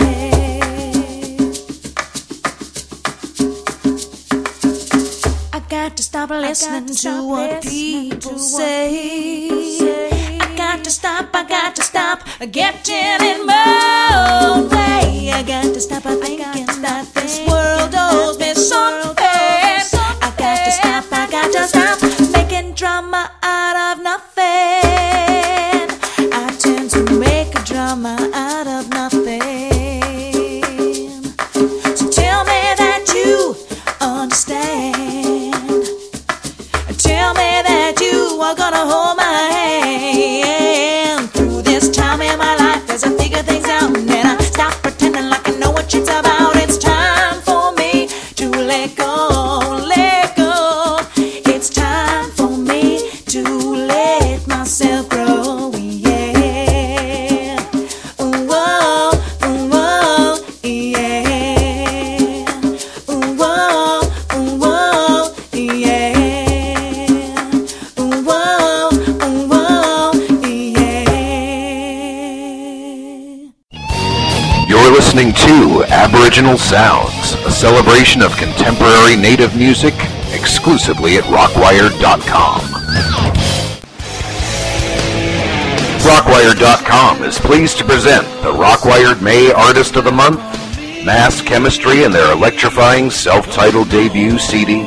Speaker 7: I got to stop listening to, to what people say. I got to stop getting in my own way. I got to stop thinking that this world owes me something. I got to stop, I got to stop making drama out of nothing. I tend to make a drama out of nothing. So tell me that you understand. Tell me that you are gonna hold my hand through this time in my life as I figure things out, and I stop pretending like I know what it's about. It's time for me to let go, let go. It's time for me to let myself grow, yeah. Ooh, whoa, ooh, whoa, yeah. Ooh, whoa, ooh, whoa, yeah. Ooh, whoa, ooh, whoa, yeah.
Speaker 1: You're listening to Aboriginal Sounds, a celebration of contemporary native music, exclusively at rockwire dot com. rockwire dot com is pleased to present the Rockwired May Artist of the Month, Mass Chemistry, and their electrifying self-titled debut C D.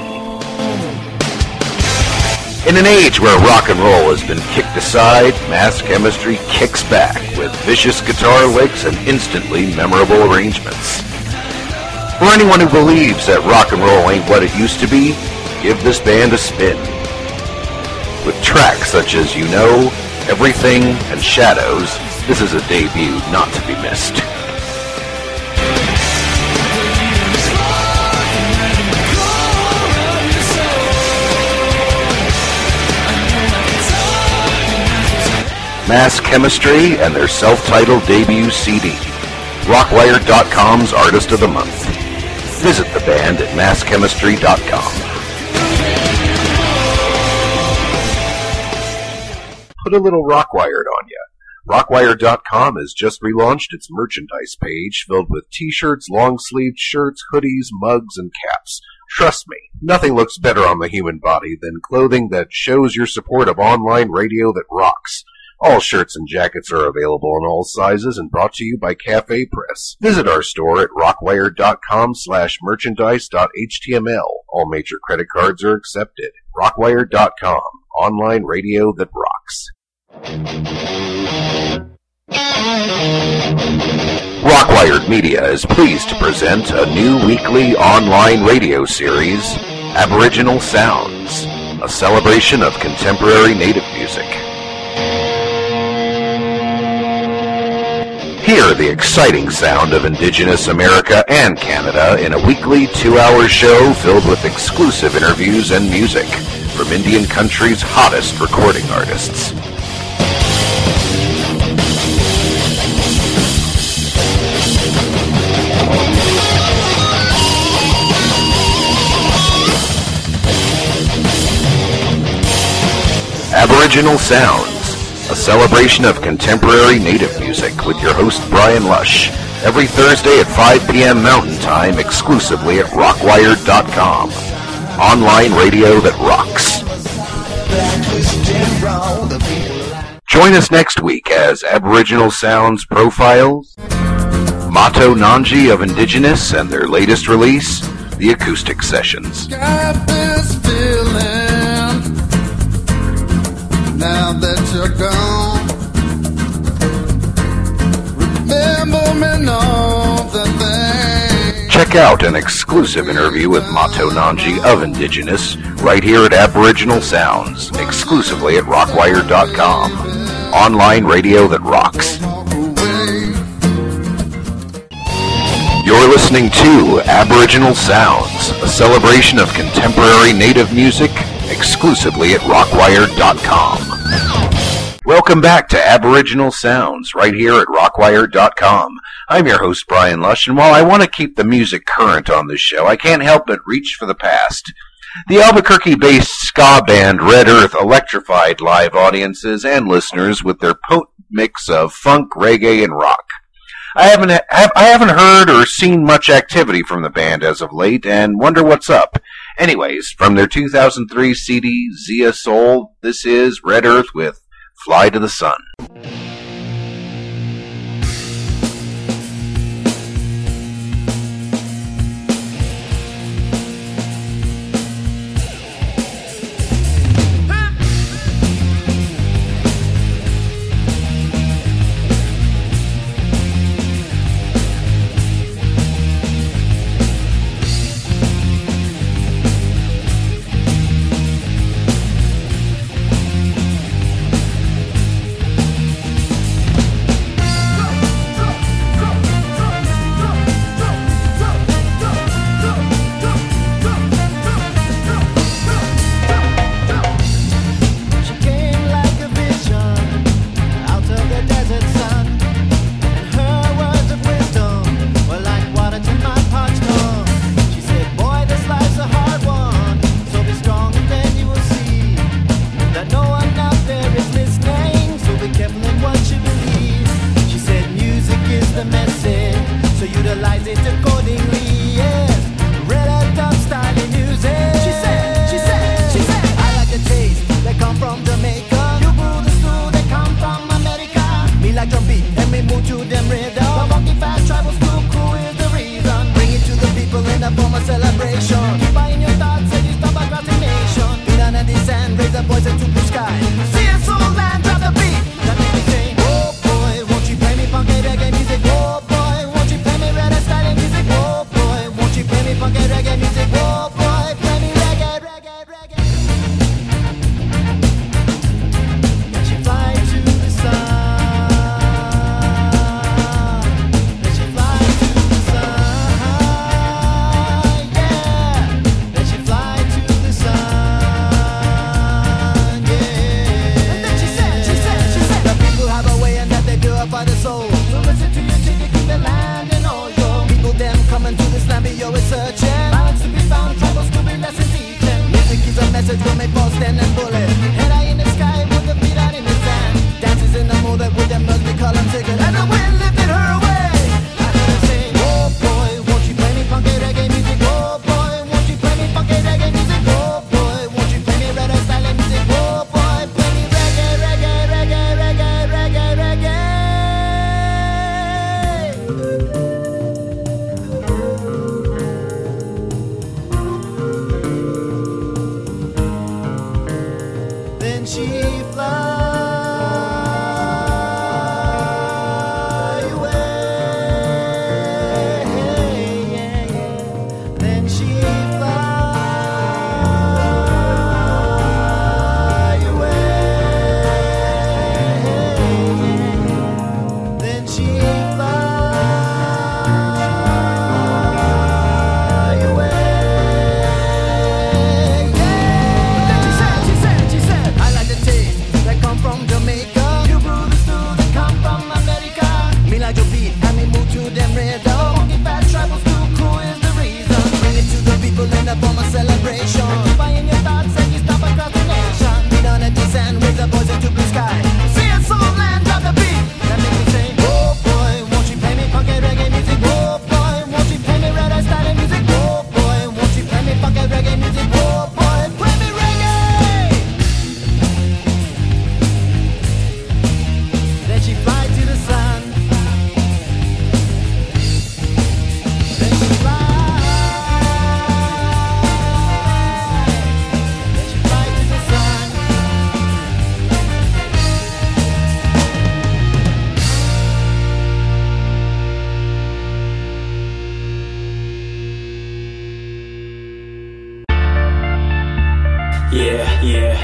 Speaker 1: In an age where rock and roll has been kicked aside, Mass Chemistry kicks back with vicious guitar licks and instantly memorable arrangements. For anyone who believes that rock and roll ain't what it used to be, give this band a spin. With tracks such as You Know, Everything, and Shadows, this is a debut not to be missed. Mass Chemistry and their self-titled debut C D, rockwire dot com's Artist of the Month. Visit the band at mass chemistry dot com. Put a little Rockwired on ya. rockwire dot com has just relaunched its merchandise page filled with t-shirts, long-sleeved shirts, hoodies, mugs, and caps. Trust me, nothing looks better on the human body than clothing that shows your support of online radio that rocks. All shirts and jackets are available in all sizes and brought to you by Cafe Press. Visit our store at rockwire dot com slash merchandise dot h t m l. All major credit cards are accepted. rockwire dot com, online radio that rocks. Rockwired Media is pleased to present a new weekly online radio series, Aboriginal Sounds, a celebration of contemporary native music. Hear the exciting sound of Indigenous America and Canada in a weekly two-hour show filled with exclusive interviews and music from Indian country's hottest recording artists. Aboriginal Sounds, a celebration of contemporary native music with your host Brian Lush, every Thursday at five p.m. Mountain Time, exclusively at rockwire dot com. Online radio that rocks. Join us next week as Aboriginal Sounds profiles Mato Nanji of Indigenous and their latest release, The Acoustic Sessions.
Speaker 5: Got this feeling now that you're gone. Remember me, know the thing.
Speaker 1: Check out an exclusive interview with Mato Nanji of Indigenous right here at Aboriginal Sounds, exclusively at rockwire dot com. Online radio that rocks. You're listening to Aboriginal Sounds, a celebration of contemporary native music, exclusively at rockwire dot com. Welcome back to Aboriginal Sounds, right here at rockwire dot com. I'm your host, Brian Lush, and while I want to keep the music current on this show, I can't help but reach for the past. The Albuquerque-based ska band Red Earth electrified live audiences and listeners with their potent mix of funk, reggae, and rock. I haven't have, I haven't heard or seen much activity from the band as of late, and wonder what's up. Anyways, from their two thousand three C D, Zia Soul, this is Red Earth with Fly to the Sun.
Speaker 8: side. See a soul and drop the beat. That make me say, oh boy, won't you play me funky reggae music? Oh boy, won't you play me red style music? Oh boy, won't you play me funky reggae music? Oh boy, play me reggae, reggae, reggae. Let you fly to the sun. Let you fly to the sun. Yeah. Let you fly to the sun. Yeah. And then she said, she said, she said, the people have a way and that they do it by the soul. So listen to your ticket, keep the land and all your people. Them coming to the slam, be always searching. Balance to be found, troubles to be lesson teaching. Music is a message, we'll make balls stand and bullet. Head high in the sky, with the feet out in the sand. Dances in the mood with them nuts, we call them ticket. And the wind lifted her away. I heard her say, oh boy, won't you play me funky reggae music? Oh boy, won't you play me funky reggae music? Oh boy, won't you play me red style music? Oh boy, play me reggae, reggae, reggae, reggae, reggae, reggae. Then she fly away. Then she fly away. Then she fly away. Then she said, she said, she said, I like the taste that come from Jamaica. You brew the stew that come from America. Me like your beat, and me move to them rhythm. Funky fast travels too cool is the reason. Bring it to the people in the form of celebration. Unifying your thoughts and you stop across the nation. Beat on at this and raise the voice into blue sky. See a soul and drop the beat. That make me say, oh boy, won't you play me funky reggae music? Oh boy, won't you play me red eye style music? Oh boy, won't you play me funky reggae music? Oh boy, play me reggae. Then she fly to the sun. Then she fly. Then she fly to the sun.
Speaker 9: Yeah, yeah,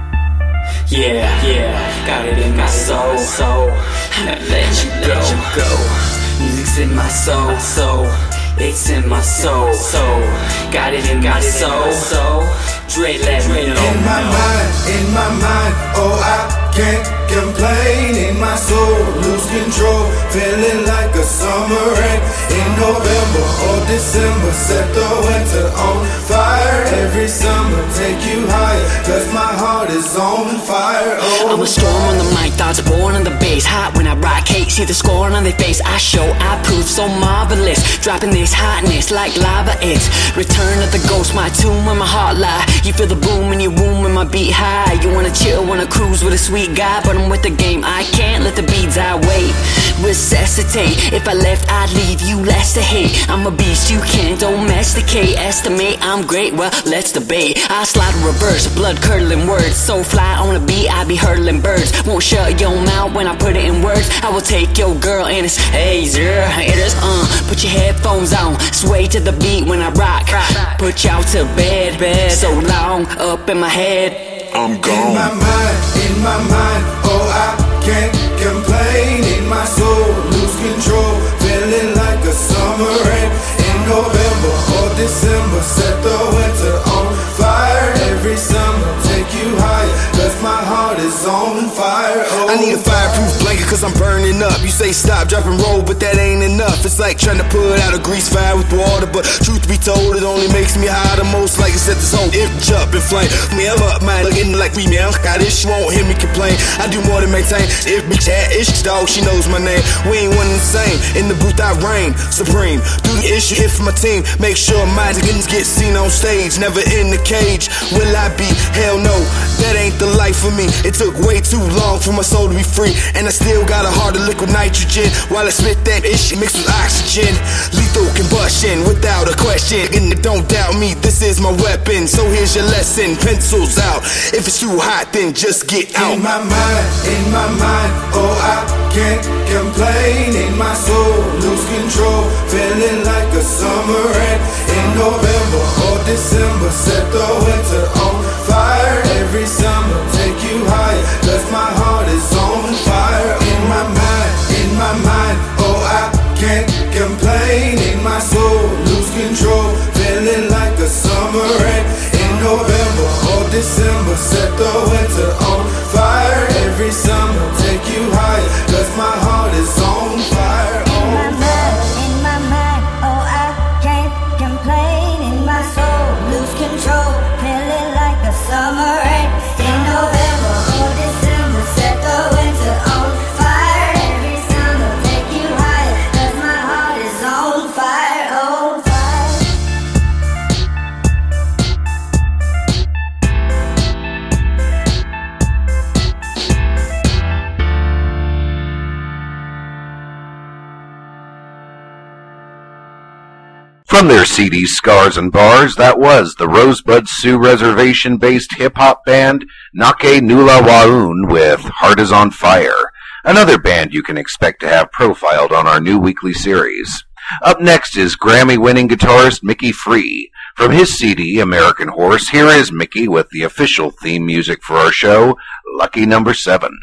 Speaker 9: yeah, yeah. Got it in my soul, soul. Never let you go, go. Music's in my soul, soul. It's in my soul, soul. Got it in my soul, soul. Dre, let me know.
Speaker 10: In my mind, in my mind, oh I can't complain. In my soul, lose control, feeling like a summer rain. In November or December, set the winter on fire. Every summer, take you higher, cause my heart is on fire. Oh,
Speaker 9: I'm a storm on the mic, thoughts born on the bass. Hot when I rock, hate, see the scorn on their face. I show, I prove, so marvelous. Dropping this hotness like lava, it's return of the ghost, my tomb where my heart lie. You feel the boom in your womb when my beat high. You wanna chill, wanna cruise with a sweet guy, but I'm with the game, I can't let the beat die. Wait, resuscitate. If I left, I'd leave you less to hate. I'm a beast, you can't domesticate. Estimate, I'm great, well, let's debate. I slide reverse, blood curdling words. So fly on a beat, I be hurtling birds. Won't shut your mouth when I put it in words. I will take your girl and it's hazer. It is, uh, put your headphones on. Sway to the beat when I rock. Put y'all to bed, bed. So long, up in my head, I'm gone.
Speaker 10: in my mind, in my mind, oh I can't complain. In my soul, lose control, feeling like a summer rain. In November or December, set the winter on fire. Every summer, take you higher, cause my heart is on fire. Oh,
Speaker 11: I need a fireproof blanket cause I'm burning up. You say stop, drop and roll, but that ain't enough. It's like trying to put out a grease fire with water, but truth be told, it only makes me high the most. Like it set this whole itch up and flame me I'm up, man, looking like me, man. Got this, she won't hear me complain. I do more than maintain. If bitch had ish, dog, she knows my name. We ain't one and the same. In the booth I reign supreme. Do the issue hit for my team. Make sure my niggas get seen on stage, never in the cage. Will I be? Hell no, that ain't the life for me. It took way too long for my soul to be free, and I still got a heart of liquid nitrogen while I spit that ish mixed with oxygen. Lethal lethal combustion without a question. And don't doubt me, this is my weapon. So here's your lesson, pencils out. If it's too hot, then just get out.
Speaker 10: In my mind, in my mind, oh I can't complain. In my soul, lose control, feeling like a summer rain. In November or December, set the winter on fire. Every summer, take you higher, cause my heart is on fire. In my mind, in my mind, oh I can't complain. In my soul, lose control, feeling like a summer rain. In November or December, set the winter on fire. Every summer, take you higher, cause my heart is on fire.
Speaker 6: In my mind, in my mind, oh I can't complain. In my soul, lose control, feeling like a summer rain. In November or December, set the winter on fire. Every summer, take you higher, cause my heart is on fire, on fire.
Speaker 1: From their C D Scars and Bars, that was the Rosebud Sioux Reservation-based hip-hop band Nake Nula Waun with Heart is on Fire, another band you can expect to have profiled on our new weekly series. Up next is Grammy-winning guitarist Mickey Free. From his C D, American Horse, here is Mickey with the official theme music for our show, Lucky Number seven.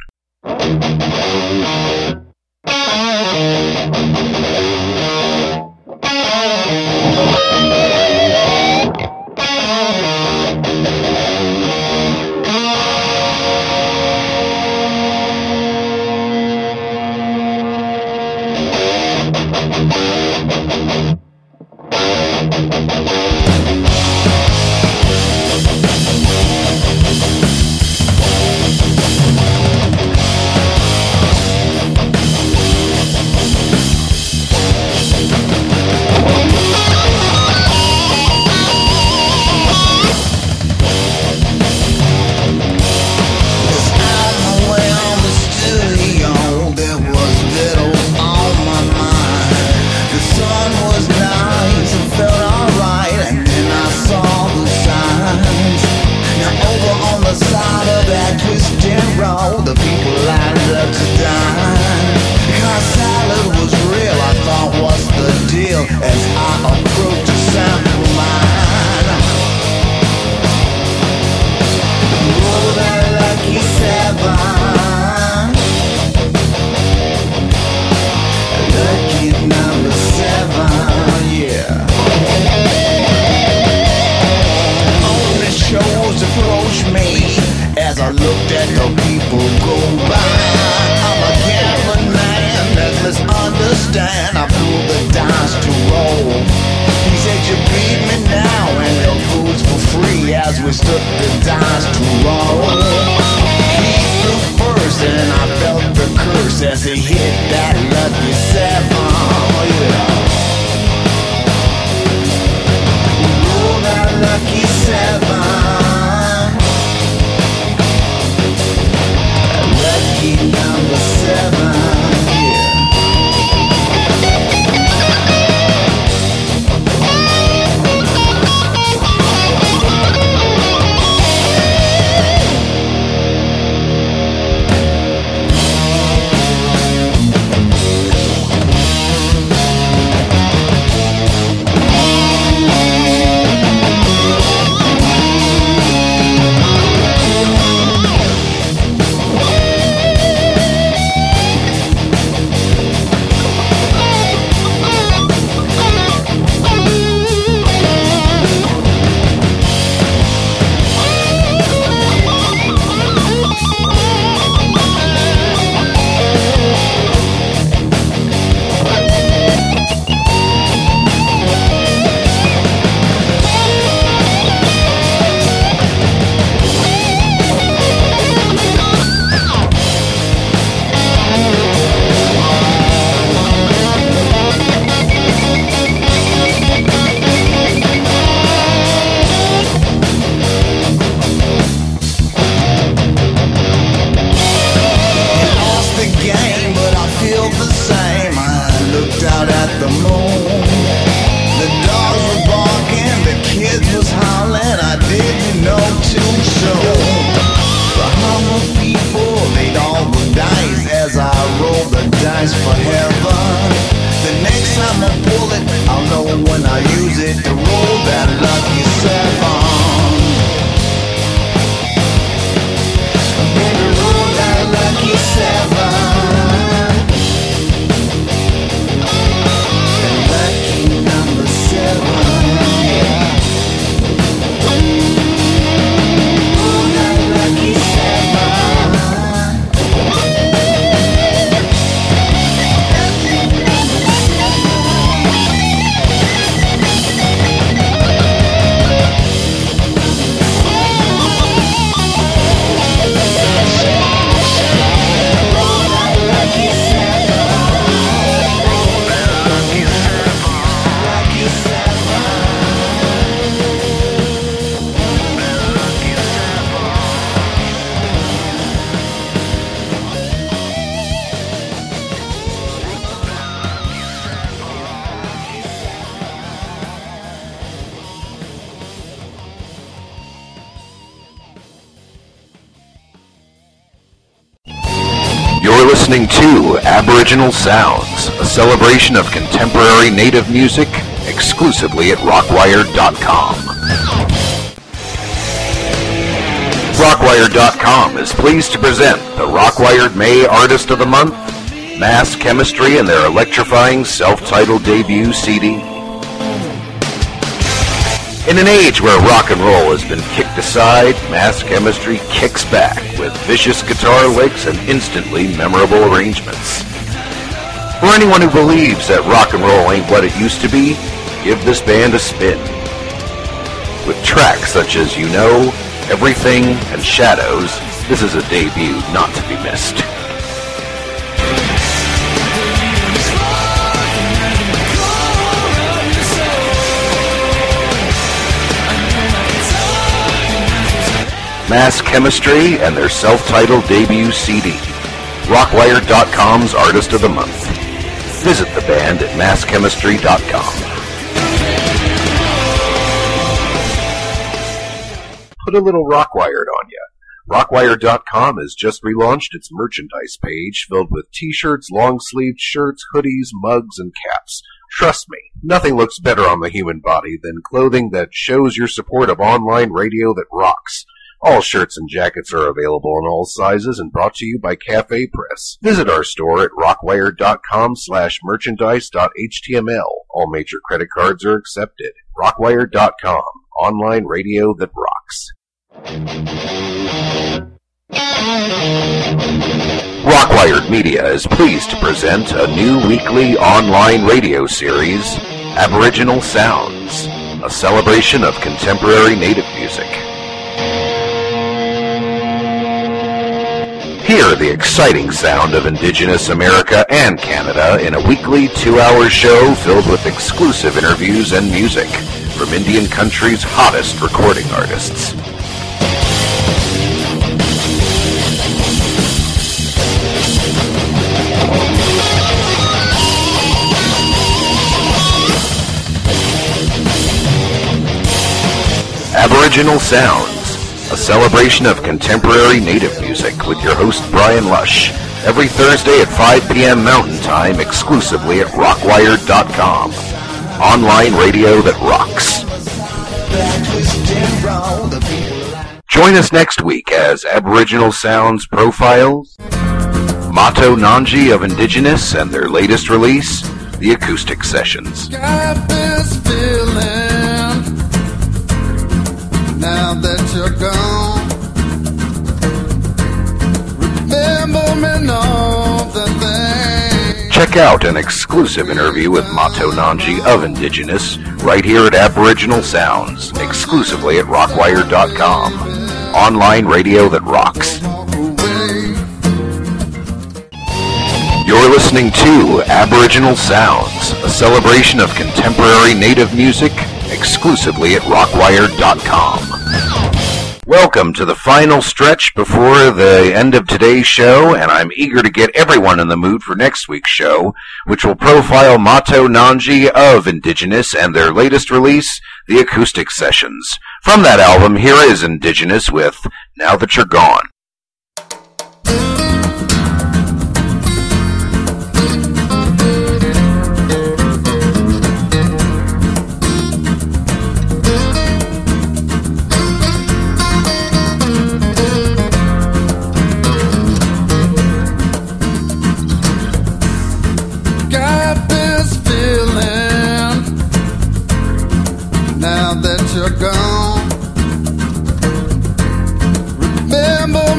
Speaker 1: listening to Aboriginal Sounds, a celebration of contemporary native music, exclusively at rockwire dot com. rockwire dot com is pleased to present the Rockwired May Artist of the Month, Mass Chemistry, and their electrifying self-titled debut C D. In an age where rock and roll has been kicked aside, Mass Chemistry kicks back with vicious guitar licks and instantly memorable arrangements. For anyone who believes that rock and roll ain't what it used to be, give this band a spin. With tracks such as You Know, Everything, and Shadows, this is a debut not to be missed. Mass Chemistry and their self-titled debut C D, rockwire dot com's Artist of the Month. Visit the band at mass chemistry dot com. Put a little Rockwired on ya. rockwire dot com has just relaunched its merchandise page filled with t-shirts, long-sleeved shirts, hoodies, mugs, and caps. Trust me, nothing looks better on the human body than clothing that shows your support of online radio that rocks. All shirts and jackets are available in all sizes and brought to you by Cafe Press. Visit our store at rockwire dot com slash merchandise dot h t m l. All major credit cards are accepted. rockwire dot com, online radio that rocks. Rockwired Media is pleased to present a new weekly online radio series, Aboriginal Sounds, a celebration of contemporary native music. Hear the exciting sound of Indigenous America and Canada in a weekly two-hour show filled with exclusive interviews and music from Indian country's hottest recording artists. Aboriginal Sounds, a celebration of contemporary native music with your host Brian Lush, every Thursday at five p.m. Mountain Time, exclusively at rockwire dot com. Online radio that rocks. Join us next week as Aboriginal Sounds profiles Mato Nanji of Indigenous and their latest release, The Acoustic Sessions.
Speaker 5: Got this feeling now that you're gone. Remember me, know the thing.
Speaker 1: Check out an exclusive interview with Mato Nanji of Indigenous right here at Aboriginal Sounds, exclusively at rockwire dot com. Online radio that rocks. You're listening to Aboriginal Sounds, a celebration of contemporary native music, exclusively at rockwire dot com. Welcome to the final stretch before the end of today's show, and I'm eager to get everyone in the mood for next week's show, which will profile Mato Nanji of Indigenous and their latest release, The Acoustic Sessions. From that album, here is Indigenous with Now That You're Gone.
Speaker 5: You're gone. Remember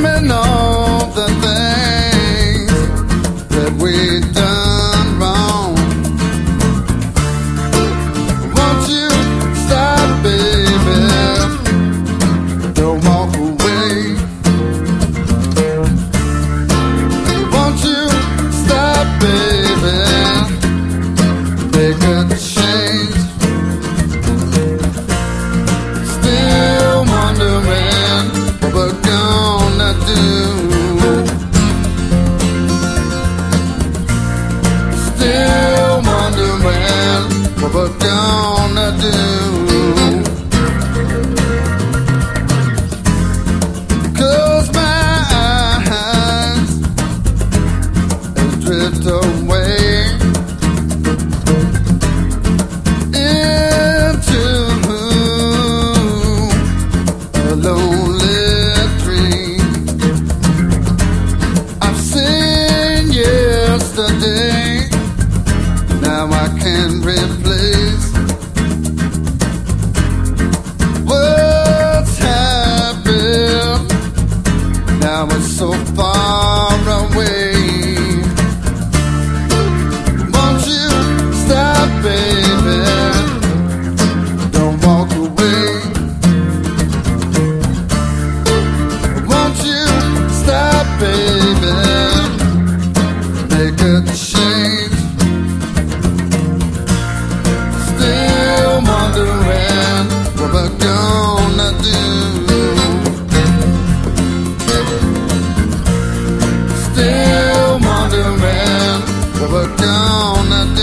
Speaker 5: replace what's happened. Now it's so far away. Won't you stop, baby? Don't walk away. Won't you stop, baby? Make a change. Still wondering what we're gonna do. Still wondering what we're gonna do.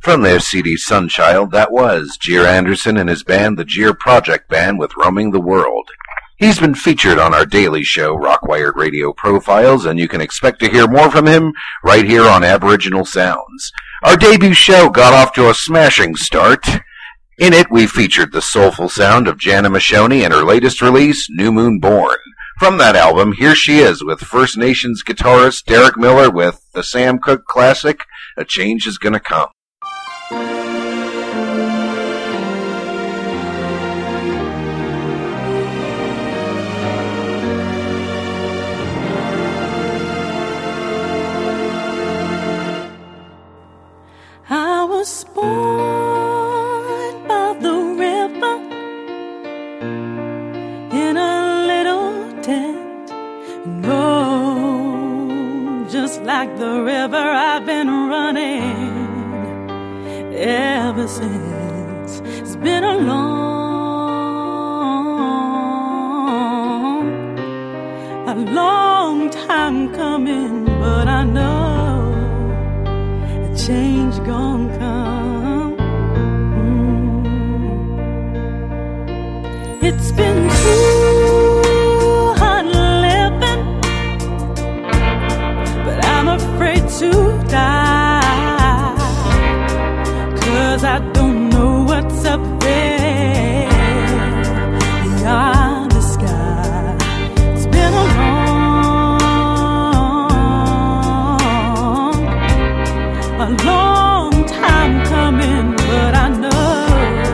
Speaker 1: From their C D Sunchild, that was Jeer Anderson and his band, the Jeer Project Band, with Roaming the World. He's been featured on our daily show, Rockwired Radio Profiles, and you can expect to hear more from him right here on Aboriginal Sounds. Our debut show got off to a smashing start. In it, we featured the soulful sound of Jana Mashoni and her latest release, New Moon Born. From that album, here she is with First Nations guitarist Derek Miller with the Sam Cooke classic, A Change Is Gonna Come.
Speaker 7: I was born by the river in a little tent. No, just like the river I've been running ever since. It's been a long, a long time coming, but I know change gon' come. Mm. It's been too hard living, but I'm afraid to die, 'cause I don't know what's up there beyond the sky. It's been a long, a long time coming, but I know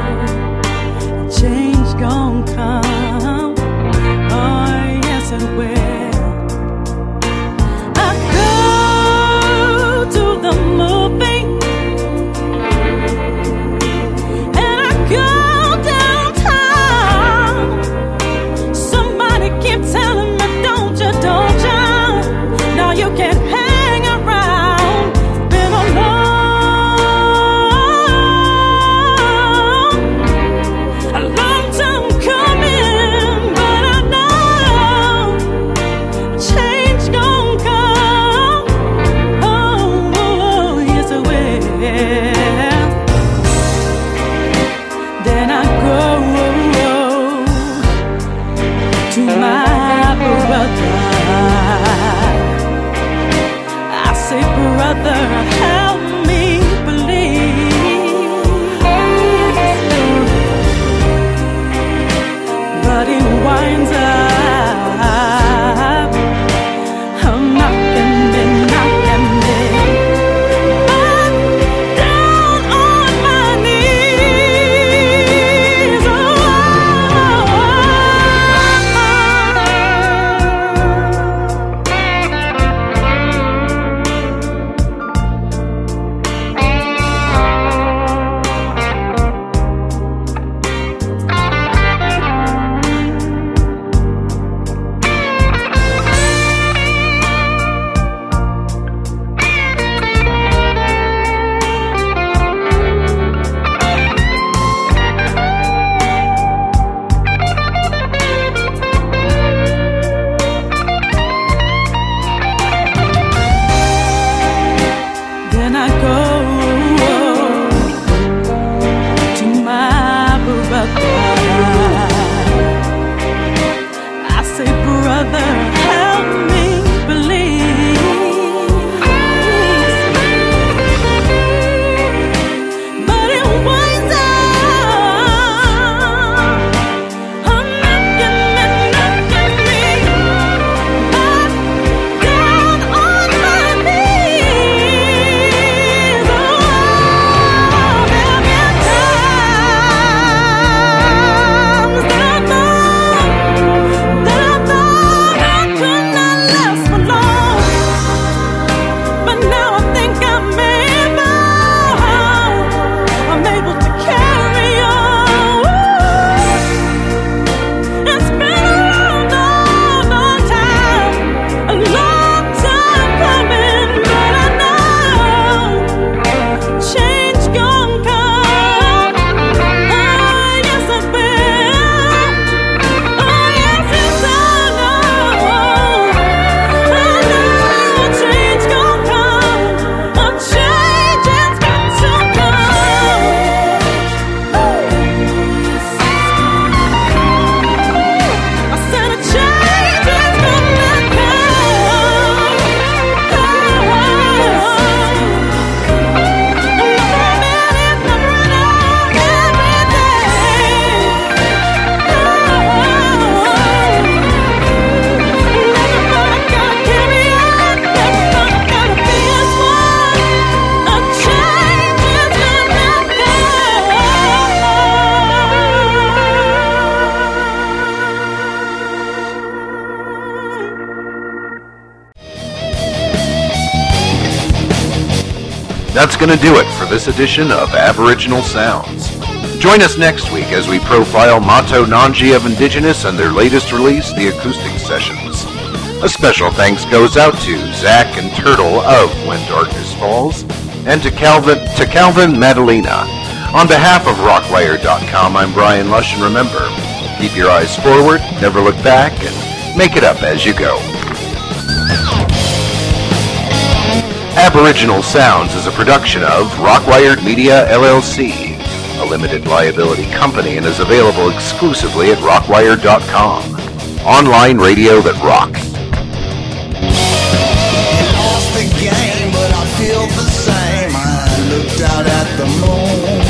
Speaker 7: change gon' come. Oh, yes it will. I go to the movie and I go downtown. Somebody keep telling me, don't you, don't you? No, you can't hang around. Been a long, a long time coming, but I know change gon' come. Oh, oh, yes it will. Then I go to my brother. I say, brother, help me believe. But he winds up knocking me, knocking me back down on my knees. Oh,
Speaker 1: That's going to do it for this edition of Aboriginal Sounds. Join us next week as we profile Mato Nanji of Indigenous and their latest release, The Acoustic Sessions. A special thanks goes out to Zach and Turtle of When Darkness Falls, and to Calvin to Calvin Madalena. On behalf of Rockwire dot com, I'm Brian Lush, and remember, keep your eyes forward, never look back, and make it up as you go. Aboriginal Sounds is a production of Rockwired Media, L L C, a limited liability company, and is available exclusively at Rockwire dot com. Online radio that rock.
Speaker 8: Lost the game, but I feel the same. I looked out at the moon.